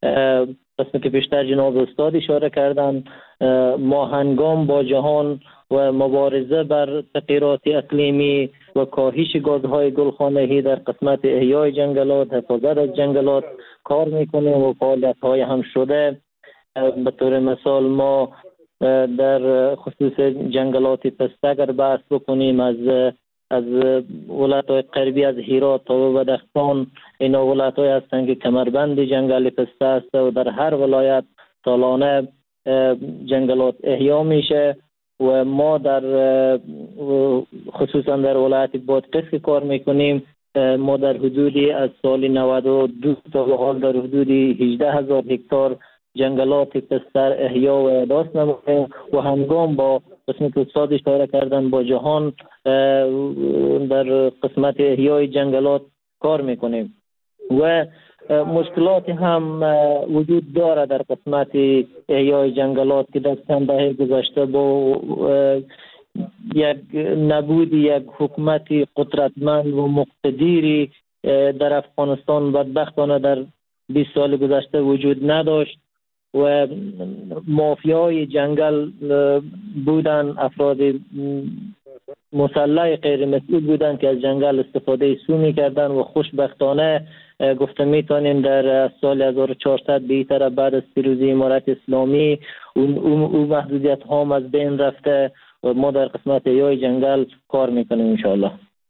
قسمی که بیشتر جناب استاد اشاره کردن ما هنگام با جهان و مبارزه بر تغییرات اقلیمی و کاهش گازهای گلخانه‌ای در قسمت احیای جنگلات، حفاظت از جنگلات کار میکنیم و فعالیت‌های هم شده. به طور مثال ما در خصوص جنگلات پسته اگر بحث بکنیم، از ولایت‌های غربی از هرات تا بدخشان، اینا ولایت‌های هستند که کمربند جنگل پسته است و در هر ولایت سالانه جنگلات احیا میشه و ما در خصوصا در ولایت بادغیس که کار میکنیم، ما در حدودی از سال 92 تا به حال در حدودی 18,000 هکتار جنگلات پسته احیا و احداث نمودیم و همگام با قسمت استاد اشاره کردن با جهان در قسمت احیای جنگلات کار میکنیم و مشکلات هم وجود داره در قسمت احیای جنگلات که در چند دهه گذشته با یک نبود یک حکومت قدرتمند و مقتدری در افغانستان بدبختانه در 20 سال گذشته وجود نداشت و مافیای جنگل بودن، افراد مسلح غیر مسئول بودن که از جنگل استفاده سو می‌کردن و خوشبختانه گفته میتونیم در سال 1400 بی‌طرف بعد از پیروزی امارت اسلامی اون محدودیت ها از بین رفته و ما در قسمت احیای جنگل کار میکنیم انشاءالله.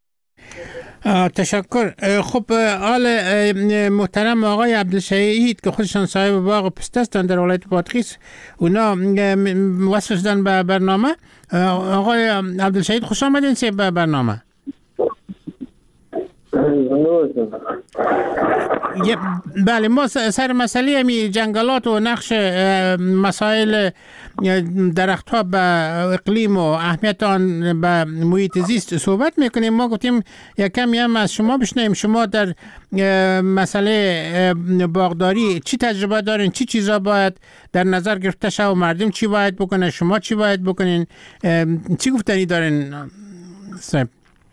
تشکر. خب آل محترم آقای عبدالشهید که خودشان صاحب باغ پسته هستند در ولایت بادغیس، اونا وصل شدن به برنامه. آقای عبدالشهید خوش آمدین به برنامه. بله، ما سر مسئله همی جنگلات و نقش مسائل درخت ها به اقلیم و اهمیت آن به محیط زیست صحبت میکنیم. ما گفتیم یک کمی هم از شما بشنویم. شما در مسئله باغداری چی تجربه دارین؟ چی چیزا باید در نظر گرفته شود و مردم چی باید بکنه؟ شما چی باید بکنین؟ چی گفتنی دارین صاحب؟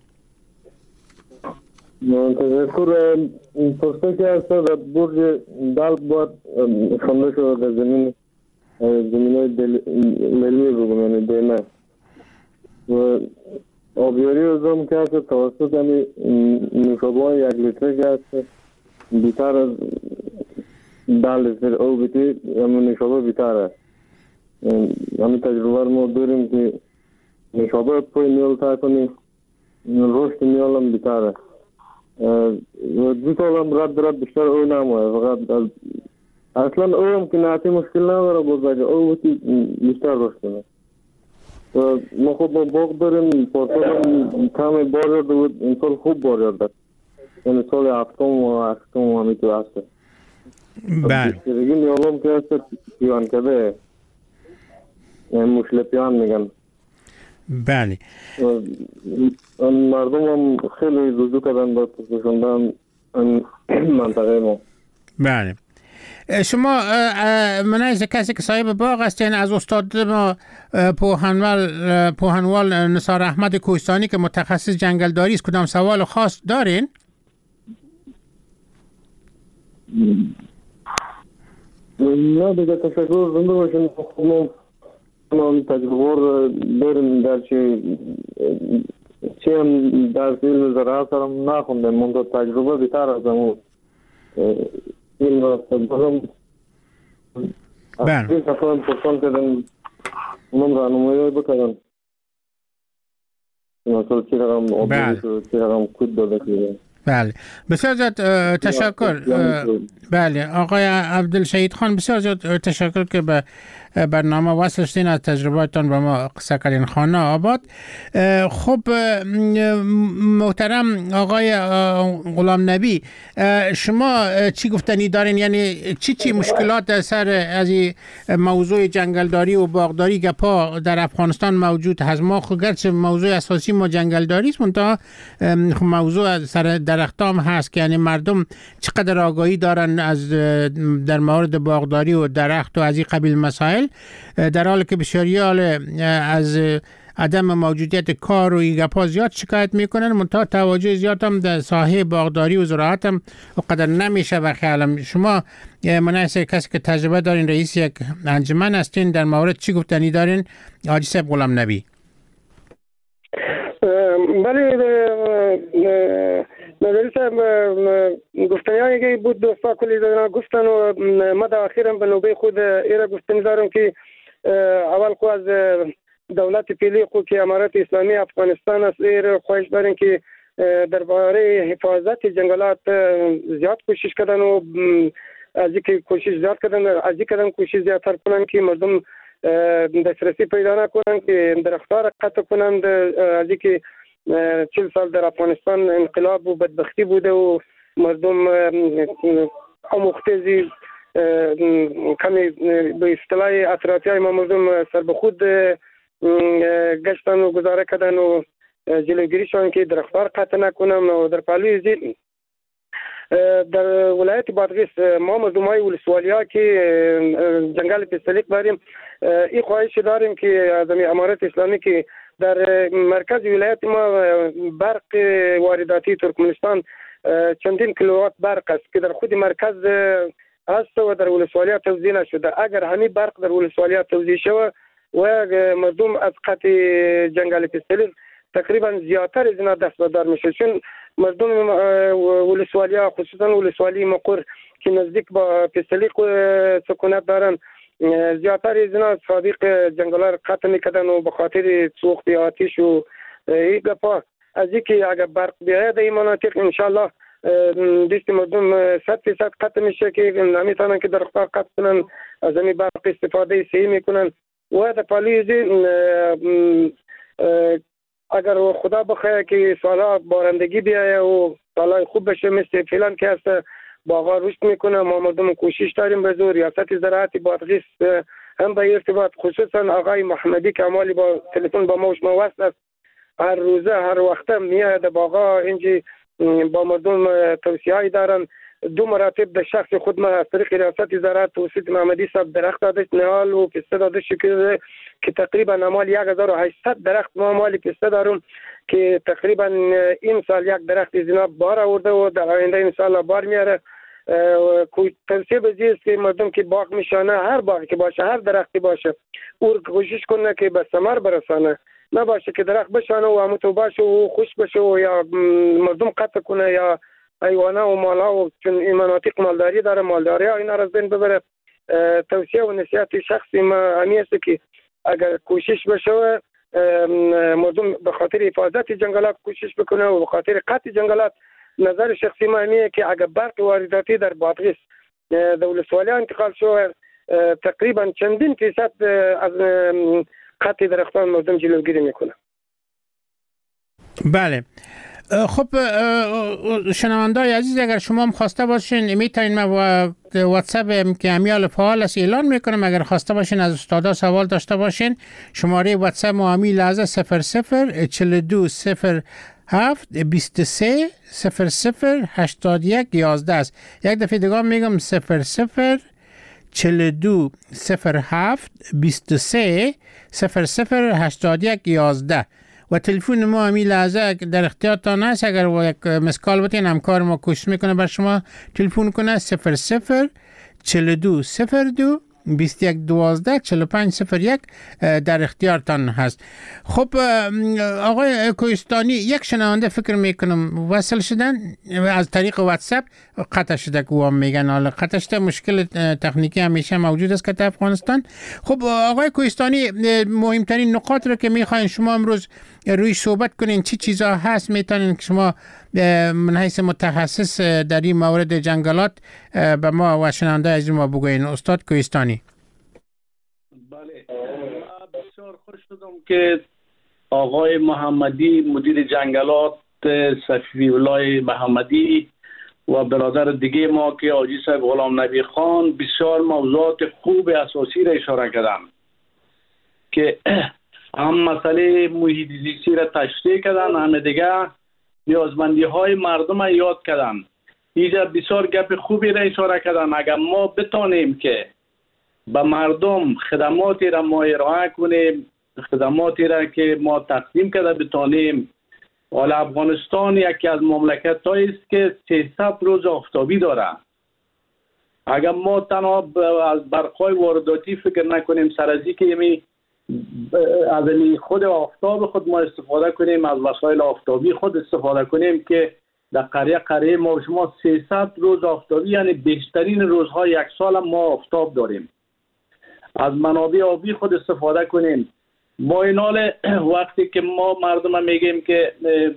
تذکر پسته که هست در برج دال باید خونده شده در زمین های ملمی بگم، یعنی دیمه و آبیاری ازم که هست توسط همی نوشابه 1 لیتره که هست بیتر از 10 لیتر او بیتی همی نوشابه بیتر هست. همی تجربه ما داریم که نوشابه پای میال تا کنی رشد میال هم بیتر هست. 2 سال هم رد بیشتر او نموه، فقط اصلا او هم که نعطی مشکل نداره بزرگه او بیشتر رشد کنه. ما خود با باغ داریم، پارسال هم کم بار یارده بود، این سال خوب بار یارده، یعنی سال 7 و 8 همی تو هسته. بله بیشترگی میالم که هسته پیان کده، یعنی مشل پیان میگن. بله مردم هم خیلی رجوع کردن با پسندن منطقه ما. بله. شما منایز کسی که صاحب باغ هستین، از استاد ما پوهنوال نثار احمد کوهستانی که متخصص جنگلداری است کدام سوال خاص دارین؟ نه دیگه تشکر زنده باشین. ما تجربه داریم در چی هم در علم زراعت هم نخوندیم، منتها تجربه بیتر از همون علم راستگاه بله. این صفحه هم پرسان کردن اونم رانمایی بکردن مثلا چی رقم آبیدی شد، چی رقم کود داده که. بله بسیار زیاد تشکر. بله آقای عبدالشهید خان بسیار زیاد تشکر که به برنامه وصل شدین، از تجرباتتان به ما قصه کردین. خانه آباد. خب محترم آقای غلام نبی، شما چی گفتنی دارین؟ یعنی چی مشکلات سر از موضوع جنگلداری و باغداری که پا در افغانستان موجود هست؟ ما خود گرچه موضوع اساسی ما جنگلداری است، منتها موضوع سر درختام هست که یعنی مردم چقدر آگاهی دارن از در مورد باغداری و درخت و از این قبیل مسائل، در حالی که بسیاری از عدم موجودیت کار و این گپا زیاد شکایت میکنن، منتها توجه زیاد هم در ساحه باغداری و زراعت هم قدر نمیشه. و خیالم شما مناسب کسی که تجربه دارین، رئیس یک انجمن هستین، در مورد چی گفتنی دارین؟ حاجی صاحب غلام نبی. بله نظری صاحب گفتنی که بود دوستا کلی دارن گفتن و ما در اخیرم به نوبه خود ایره گفتنی دارم که اول خو از دولت پیلی خو که امارت اسلامی افغانستان است ایره خواهش داریم که درباره حفاظت جنگلات زیاد کوشش کردن و از اینکه کوشش زیاد کردن از این کردن کوشش زیادتر کنن که مردم دسترسی پیدا نکنن که درختها را قطع کنند. از اینکه 40 سال در افغانستان انقلاب و بدبختی بوده و مردم آموختگی کمی به اصطلاح اطرافی های ما مردم سر به خود گشتن و گزاره کردن و جلوگیری شدن که درختها را قطع نکنن. و در پهلوی زیر در ولایت بادغیس ما مردمای ولسوالی ها که جنگل پستلیک داریم این خواهش داریم که از امارت اسلامی که در مرکز ولایت ما برق وارداتی ترکمنستان چندین کیلووات برق است که در خود مرکز است و در ولسوالی ها توزیع نشده. اگر همین برق در ولسوالی ها توزیع شود و مردم از قطع جنگل پستلیک تقریبا زیادتر از اینا دست بردار میشه، چون مردم ولسوالی ها خصوصا ولسوالی مقر که نزدیک با پستلیک سکونت دارن زیادتر از اینا سابق جنگل ها قطع میکردن و به خاطر سوخت آتش و این گپا از اینکه اگر برق بیاید این مناطق انشالله دیست مردم 100% قطع میشه که نمیتونن که درختها قطع کنن، از این برق استفاده صحیح میکنن. و در پالیزی اگر خدا بخواه که سالا بارندگی بیایه و سالای خوب بشه مثل فیلان که هست باغا رشد میکنه، ما مردم کوشش داریم به زور. ریاست زراعت بادغیس هم به ارتباط خصوصا آقای محمدی که امالی با تلفن با موش موصل است، هر روزه هر وقت میاد باغا اینجی با مردم توصیه‌ای دارن. 2 مراتب به شخص خود ما از طریق ریاست زراعت توسط محمدی صاحب درخت داده نهال و پسته داده شکل که تقریبا امال 1800 درخت ما مالی پسته دارم که تقریبا این سال یک درخت از اینا بار آورده و در آینده ان شاء الله بار میاره. توصیه بزیست که مردم که باغ میشانه هر باغی که باشه هر درختی باشه او کوشش کنه که به ثمر برسانه، نباشه که درخت بشانه و همونطور باشه و خوش بشه و یا مردم قطع کنه یا حیوانا و مالا و چون این مناطق مالداری داره مالداری ها اینا را از بین ببره. توصیه و نصیحت شخصی ما همی است که اگر کوشش بشه مردم به خاطر حفاظت جنگلات کوشش بکنه و به خاطر قطع جنگلات. نظر شخصی ما همیه که اگر برق وارداتی در بادغیس ولسوالی انتقال شد تقریبا چندین فیصد از قطع درختان مردم جلوگیری میکنه. بله خب شنوندای عزیز اگر شما هم خواسته باشین میتونین ما واتساپ که امیال فعال است اعلان میکنم. اگر خواسته باشین از استادا سوال داشته باشین شماره واتساپ ما امی لحظه 00 42 07 23 00 81 11 است. یک دفعه دیگه میگم 00 42 07 23 00 81 11 و تلفن ما همین لحظه در اختیارتان است. اگر یک مسکال بتین همکار ما کوشش میکنه بر شما تلفن کنه 00 42 02 21 12 45 01 در اختیارتان هست. خب آقای کوهستانی یک شنونده فکر میکنم وصل شدن از طریق واتساپ قطع شده که هم میگن حالا قطع شده، مشکل تکنیکی همیشه موجود است که در افغانستان. خب آقای کوهستانی مهمترین نقاط رو که میخواین شما امروز روی صحبت کنین چی چیزا هست میتونین که شما من حیث متخصص در این مورد جنگلات به ما و شنونده از ما بگوین استاد کوهستانی؟ بله بسیار خوش شدم که آقای محمدی مدیر جنگلات صفی ولای محمدی و برادر دیگه ما که حاجی صاحب غلام نبی خان بسیار موضوعات خوب اساسی را اشاره کردن که هم مسئله محیط زیستی را تشریح کردن، هم دیگه نیازمندی های مردم را یاد کردن. اینجا بسیار گپ خوبی را اشاره کردن. اگر ما بتانیم که به مردم خدماتی را ما ارائه کنیم، خدماتی را که ما تقدیم کرده بتانیم. حالا افغانستان یکی از مملکت هایی است که 300 روز آفتابی داره. اگر ما تنها از برقای وارداتی فکر نکنیم سر از اینکه از خود آفتاب خود ما استفاده کنیم، از وسایل آفتابی خود استفاده کنیم که در قریه ما شما 300 روز آفتابی، یعنی بیشترین روزهای یک سال ما آفتاب داریم. از منابع آبی خود استفاده کنیم. ما این حال وقتی که ما مردم میگیم که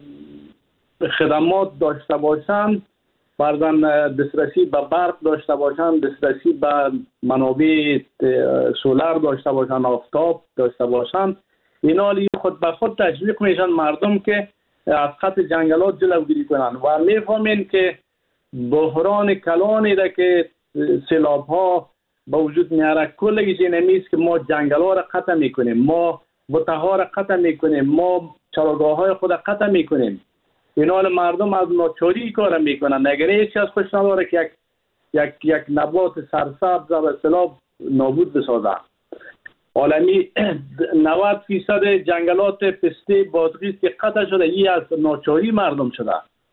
خدمات داشته باشند، فرضاً دسترسی به برق داشته باشند، دسترسی به منابع سولار داشته باشند، آفتاب داشته باشند، این حال خود به خود تشویق میشن مردم که از قطع جنگلات جلوگیری کنند و میفهمین که بحران کلانی را که سیلاب ها به وجود میاره کلش اینمی است که ما جنگلات را قطع میکنیم، ما بوته‌ها را قطع میکنیم، ما چراگاه های خود را قطع میکنیم. این حال مردم از ناچاری کار میکنن، اگر هیچ از خوش نداره که یک نبات سرسبز و سیلاب نابود بسازه. عالمی 90% جنگلات پسته بادغیس که قطع شده ای از ناچاری مردم شده.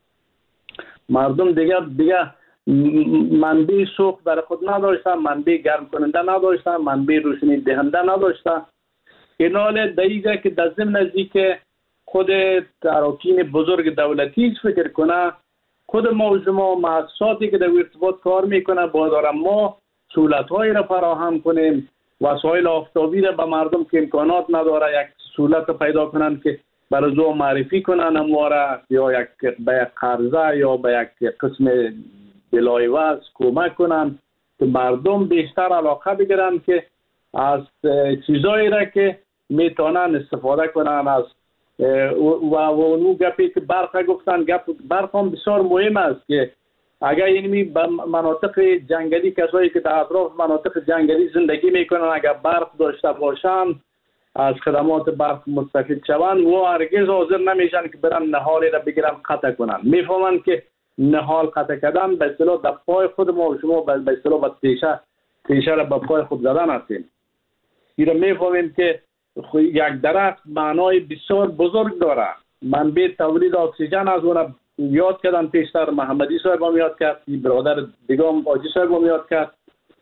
مردم دیگه منبع سوخت در خود نداشتن، منبع گرم کننده نداشتن، منبع روشنی دهنده نداشتن. این حال دیگه که در ضمن نزدیک خود اراکین بزرگ دولتی فکر کنه، خود ما و شما مؤسساتی که در ارتباط کار میکنه باید ما سهولت‌هایی را فراهم کنیم، وسایل آفتابی را به مردم که امکانات نداره یک سهولت پیدا کنن که برای زو معرفی کنن امواره، یا به یک قرضه یا به یک قسم بلایوز کمک کنن که مردم بیشتر علاقه بگیرن که از چیزایی را که میتونن استفاده کنن. از و اونو گپی که برق گفتن، برق هم بسیار مهم است که اگر اینمی به مناطق جنگلی، کسایی که در اطراف مناطق جنگلی زندگی میکنن، اگر برق داشته باشن، از خدمات برق مستفید شوند و هرگز حاضر نمیشن که برن نهالی را بگیرن قطع کنن. میفهمن که نهال قطع کردن به اصطلاح در پای خود ما و شما به اصطلاح به تیشه را به پای خود زدن هستیم. این را میفهمیم که یک درخت معنای بسیار بزرگ داره. منبع تولید اکسیژن از اون یاد کردن پیشتر، محمدی صاحب هم یاد کرد، برادر دیگه هم آجی صاحب هم یاد کرد.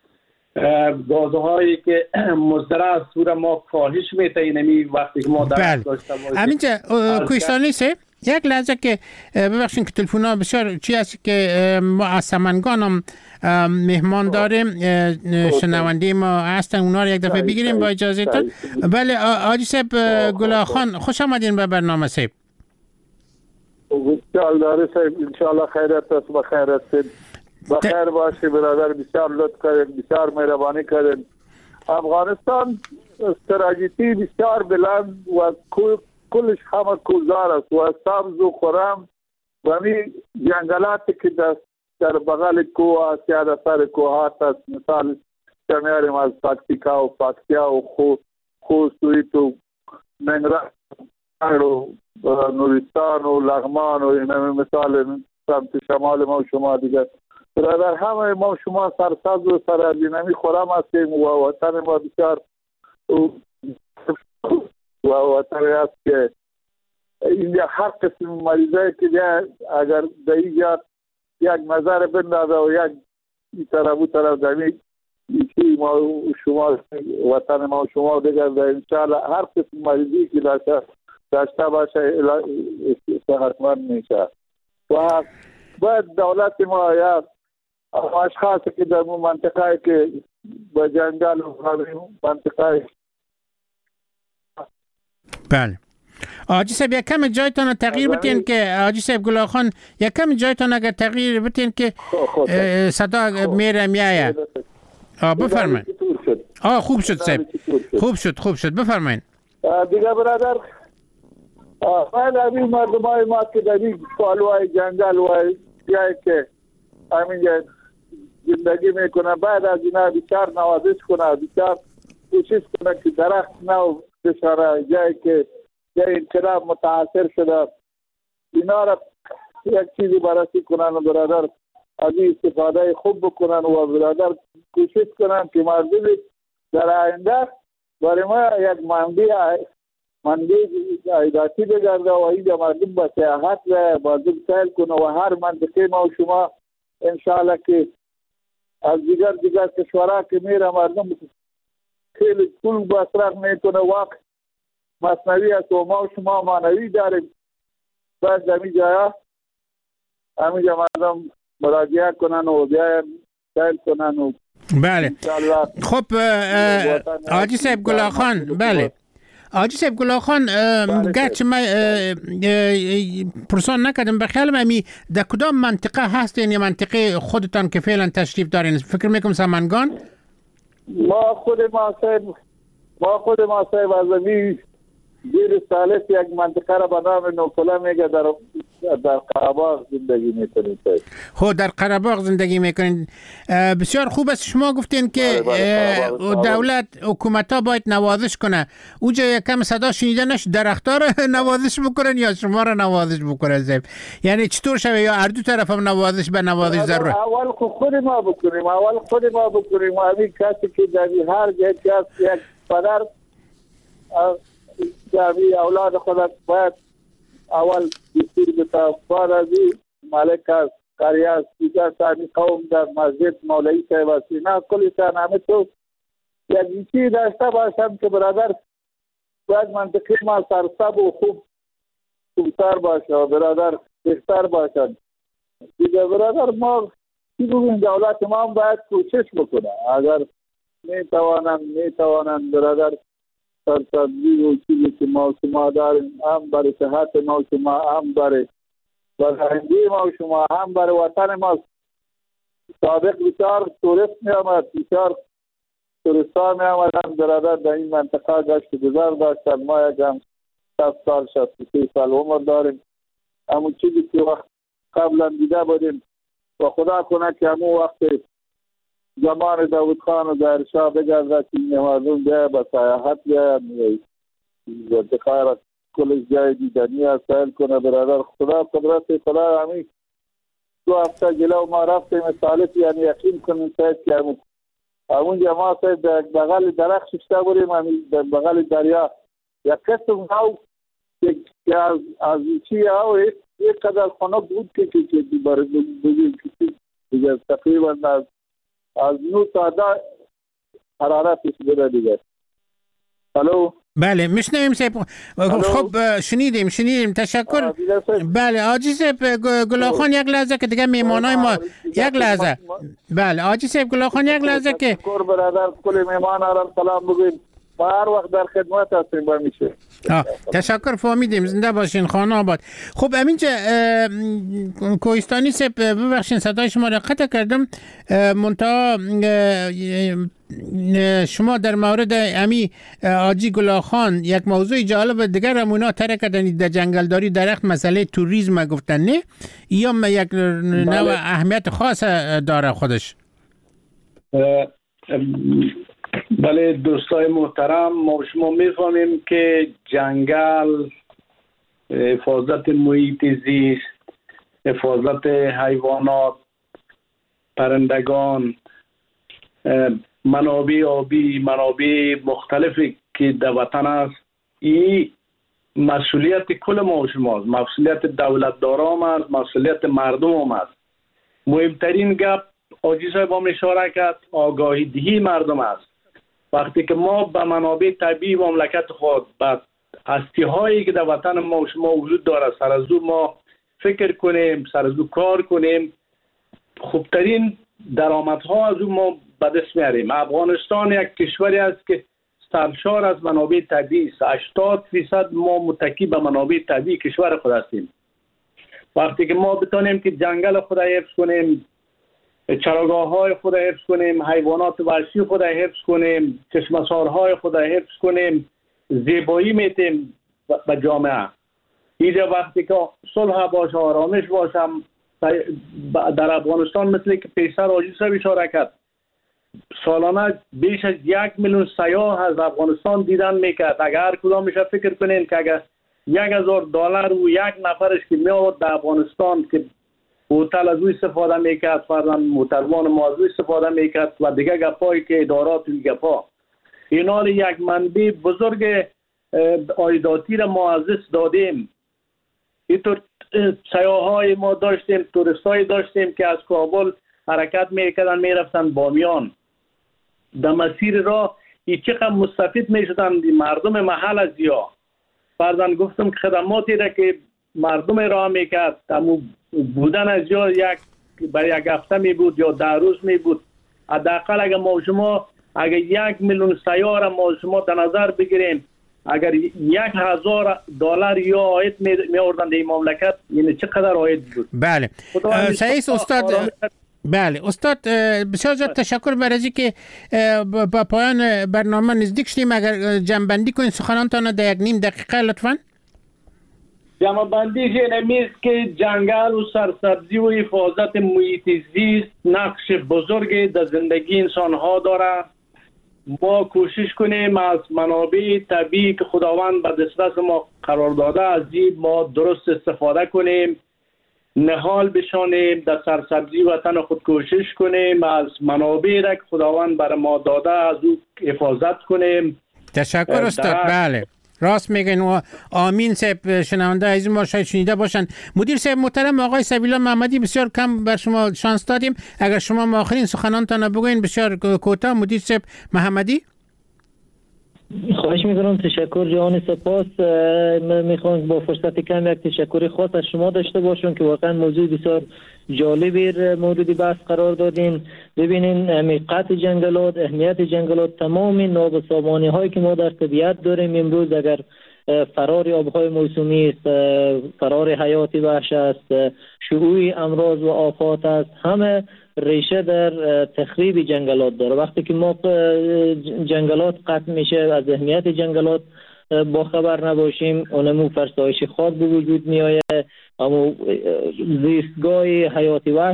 گازهایی که مضر است رو ما کاهش میده اینمی وقتی که ما درست داشته باشیم. همینجا کوهستانی سه یک لحظه که ببخشید که تلفن ها بسیار چی است که ما از سمنگان هم مهمان داریم، شنونده ما هستن، اونا رو یک دفعه بگیریم با اجازهتون. بله آجی صاحب گلاخان، خوش آمدین به برنامه صاحب. انشاءالله صاحب، انشاءالله خیرت است، بخیر هستید، بخیر باشی برادر. بسیار لطف کردید، بسیار مهربانی کردید. افغانستان استراتژی بسیار بلند و کلش همه کوزار است و سبز و خرم و همین جنگلاتی که در بغل کوه است یا در سر کوهات است، مثال شمیاریم از پکتیکا و پکتیا و خوستویت و منگران و نورستان و لغمان و این همین مثال سمت شمال ما و شما دیگر برادر، همه ما و شما سرسبز و سرزمینی خرم هستیم و وطن ما بسیار و وطن است که اینجا هر قسم مریضایی که اگر در اینجا یک نظر بندازه و یک طرف دمی ایچی ما و شما وطن ما و شما دیگر در انشاءالله هر قسم مریضی که داشته باشه صحتمند میشه و باید دولت ما یا اشخاصی که در منطقه که به جنگل و منطقه. بله آجی صاحب یک کم جایتان تغییر بتین که آجی صاحب گلاخان یک کم جایتان اگر تغییر بتین که صدا میره میایه. بفرمایید. خوب شد صاحب، خوب شد بفرمایید. دیگه برادر باید همین مردمای ما که در این پالوهای جنگل و جایی که همین زندگی میکنه باید از اینا بیشتر نوازش کنه، بیشتر کوشش کنه که درخت نو بشاره، جایی که جای انقلاب متاثر شده اینا را یک چیزی بررسی کنن و برادر از این استفاده خوب بکنن و برادر کوشش کنن که مردم در آینده برای ما یک منبع عایداتی بگرده و اینجا مردم با سیاحت و مردم سیل کنه و هر منطقه ما و شما انشاءالله که از دیگر کشورها که میره مردم خیلی پول مصرف میکنه، وقت مصنوی است و ما و شما معنوی داریم. باید در این جایا همینجا مردم مراجعه کنن و بیاین سیل کنن و بله. خب حاجی صاحب گلاخان، بله حاجی صاحب گلاخان، گرچه من پرسان نکردم به خیالم امی در کدام منطقه هستین یا منطقه خودتان که فعلا تشریف دارین؟ فکر میکنم سمنگان. ما خود ما صاحب از امی زیر سالس یک منطقه را به نام نوفله میگه در قره‌باغ زندگی میکنید. خب در قره‌باغ زندگی میکنید. بسیار خوب است. شما گفتین که دولت حکومت ها باید نوازش کنه. اونجا یکم صدا شنیده نشد درخت‌ها را نوازش بکنن یا شما را نوازش بکنن زیب؟ یعنی چطور شوه یا هر دو طرف هم نوازش به نوازش ضروره؟ اول خود ما بکنیم. همین کسی که در هر جای یک پدر جامی اولاد خودت باید اول دستور بتا بعد از این مالک از کاریاز دیگر سانی قوم در مسجد مولوی صاحب هستی نه کلی سان همه تو یک چیزی داشته باشم که برادر باید منطقی ما سرسب و خوب خوبتر باشه و برادر بهتر باشد دیگر. برادر ما این دولت ما هم باید کوشش بکنه. اگر میتوانند برادر سرسبزی و چیزی که ما شما داریم هم برای صحت ما شما هم برای فرهنگی ما شما هم برای وطن ما. سابق بسیار توریست می آمد، بسیار توریستان می آمدن برادر در این منطقه گشت گذار داشتن. ما یک هم 60 سال 63 سال عمر داریم. همون چیزی که وقت قبلا دیده بودیم و خدا کنه که همون وقت زمان داود خان و ظاهر شاه بگرده که این مردم بیاید به سیاحت بیاید منطقه را کلش جای دیدنی است سیل کنه. برادر خدا قدرت خدا همین 2 هفته جلو ما رفتیم ثالث یعنی یقین کنیم سید که همون جماعت سید در بغل درخت ششته بریم همین در بغل دریا یک قسم نو که از چی او یک قدر خنک بود که دیگر تقریبا از 9 تا 10 حرارتش بده دیگر. الو بله میشنویم صاحب. خب شنیدیم تشکر. بله حاجی صاحب گلاخان یک لحظه که دیگه میمانای ما یک لحظه. بله حاجی صاحب گلاخان یک لحظه که تشکر برادر کل میمان را سلام بگوید. ما هر وقت در خدمت هستیم با میشه. تشکر فهمیدیم. زنده باشین خانه آباد. خب همینجا کوهستانی صاحب ببخشین صدای شما را قطع کردم. منتها شما در مورد امی حاجی گلاخان یک موضوع جالب دیگر همونا طرح کردن در جنگلداری درخت مسئله توریسم گفتن نه یا یک نوع اهمیت خاص داره خودش؟ بله دوستای محترم، ما شما میفهمیم که جنگل حفاظت محیط زیست، حفاظت حیوانات، پرندگان، منابع آبی، منابع مختلفی که در وطن است، این مسئولیت کل ما و شماست. مسئولیت دولتداران است، مسئولیت مردم هم است. مهمترین گپ حاجی صاحب هم اشاره کرد، آگاهی دهی مردم است. وقتی که ما به منابع طبیعی مملکت خود، به هستی‌هایی که در وطن ما و شما وجود داره سر از او ما فکر کنیم، سر از او کار کنیم، خوبترین درآمدها از او ما به دست میاریم. افغانستان یک کشوری است که سرشار از منابع طبیعی است. 80% ما متکی به منابع طبیعی کشور خود هستیم. وقتی که ما بتونیم که جنگل خود حفظ کنیم، چراگاه‌های خود حفظ کنیم، حیوانات وحشی خود حفظ کنیم، چشمه‌سارهای خود حفظ کنیم، زیبایی میتیم به جامعه. اینجا وقتی که صلح باشه، آرامش باشه، در افغانستان مثل که پیسر حاجی صاحب اشاره کرد، سالانه بیش از 1 میلیون سیاح از افغانستان دیدن میکرد. اگر کدامش فکر کنین که اگر $1000 و یک نفرش که میآورد در افغانستان که هتل از او استفاده میکرد، فرضاً موتروان ما از او استفاده میکرد و دیگه گپایی که ادارات و گپا، اینا یک منبع بزرگ عایداتی را ما از دست دادیم. اینطور سیاح‌های ما داشتیم، توریست‌های داشتیم که از کابل حرکت میکردن میرفتن بامیان. در مسیر راه این چقدر مستفید می شدن مردم محل از یا بعضا گفتم که خدماتی را که مردم را میکرد بودن از یا برای یک هفته می بود یا 10 روز می بود. حداقل اگر ما شما اگر 1 میلیون سیاره ما شما در نظر بگیریم، اگر $1,000 یا عاید می آوردن در این مملکت، یعنی چقدر عاید بود. بله سعید استاد، بله استاد بسیار زیاد تشکر برای از اینکه با پایان برنامه نزدیک شدیم. اگر جمع‌بندی کنید سخنانتان در 1.5 دقیقه لطفاً. جمع‌بندی اینمیست که جنگل و سرسبزی و حفاظت محیط زیست نقش بزرگی در زندگی انسان ها داره. ما کوشش کنیم از منابع طبیعی که خداوند به دسترس ما قرار داده از این ما درست استفاده کنیم، نهال بشانیم، در سرسبزی وطن خود کوشش کنیم، از منابع را که خداوند برای ما داده از او حفاظت کنیم. تشکر استاد. بله راست میگن و آمین. صاحب شنونده عزیز ما شاید شنیده باشن. مدیر صاحب محترم آقای سبیلا محمدی، بسیار کم بر شما شانس دادیم. اگر شما آخرین سخنانتان بگوین بسیار کوتاه. مدیر صاحب محمدی. خواهش میکنم. تشکر جهان سپاس. میخوام با فرصت کم یک تشکر خاص از شما داشته باشم که واقعا موضوع بسیار جالبی مورد بحث قرار دادین. ببینین قطع جنگلات، اهمیت جنگلات، تمام نابسامانی هایی که ما در طبیعت داریم امروز، اگر فرار آبهای موسمی است، فرار حیات وحش است، شیوع امراض و آفات است، همه ریشه در تخریب جنگلات داره. وقتی که ما جنگلات قطع میشه، از اهمیت جنگلات با خبر نباشیم، اونمو فرسایش خاک به وجود میآید، اما زیستگاه حیاتی وحش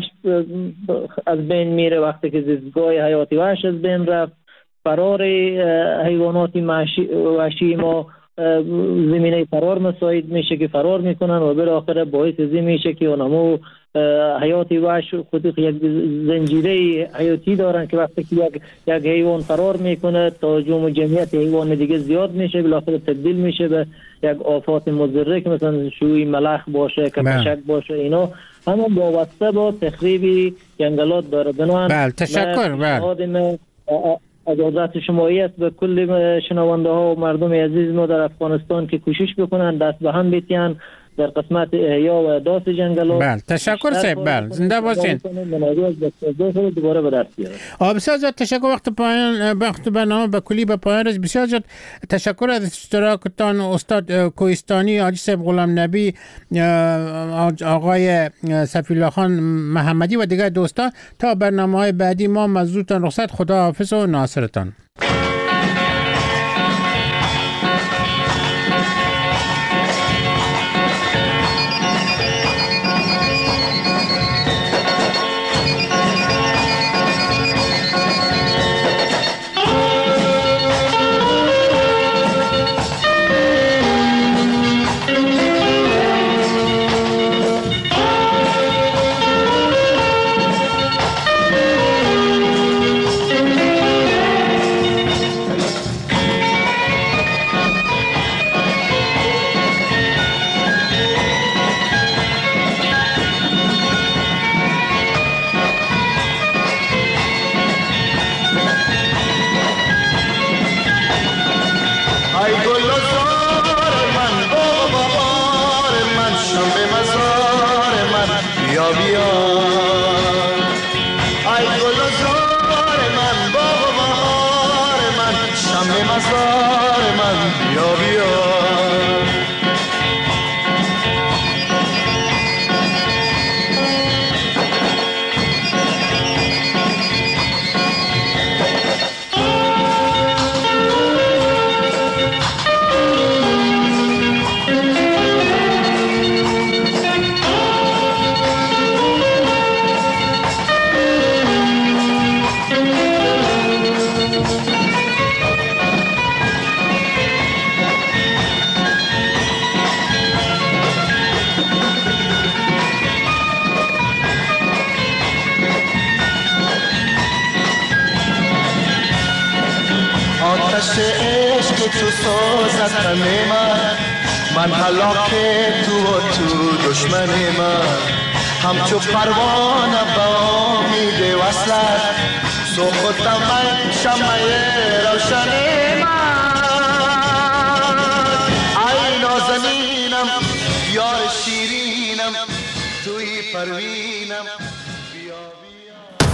از بین میره. وقتی که زیستگاه حیاتی وحش از بین رفت، فرار حیوانات وحشی ما زمینه فرار مساعد میشه که فرار میکنن و بالاخره باعث زی میشه که اونمو حیاتی وحش خود یک زنجیره حیاتی دارن که وقتی که یک حیوان فرار میکنه تا جمع جمعیت حیوان دیگه زیاد میشه، بالاخره تبدیل میشه به یک آفات مضره که مثلا شوی ملخ باشه، کپشک باشه. اینا همه وابسته با تخریب جنگلات داره. بله تشکر. اجازت شمایی است به کل شنونده ها و مردم عزیز ما در افغانستان که کوشش بکنن دست به هم بتیان در قسمت احیا و احداث جنگلات. بله تشکر صاحب. بله زنده باشین. دوباره به دست بیارن. بسیار زیاد تشکر. وقت برنامه به کلی به پایان رسید. بسیار زیاد تشکر از اشتراکتان استاد کوهستانی، حاجی صاحب غلام نبی، آقای صفی‌الله خان محمدی و دیگر دوستان. تا برنامه‌های بعدی ما مزدورتان رخصت. خدا حافظ و ناصرتان. تو سازد غم من هلاک تو و تو دشمن من، همچو پروانه با امید وصلت سوختم من شمع روشن من ای نازنینم یار شیرینم توی پروینم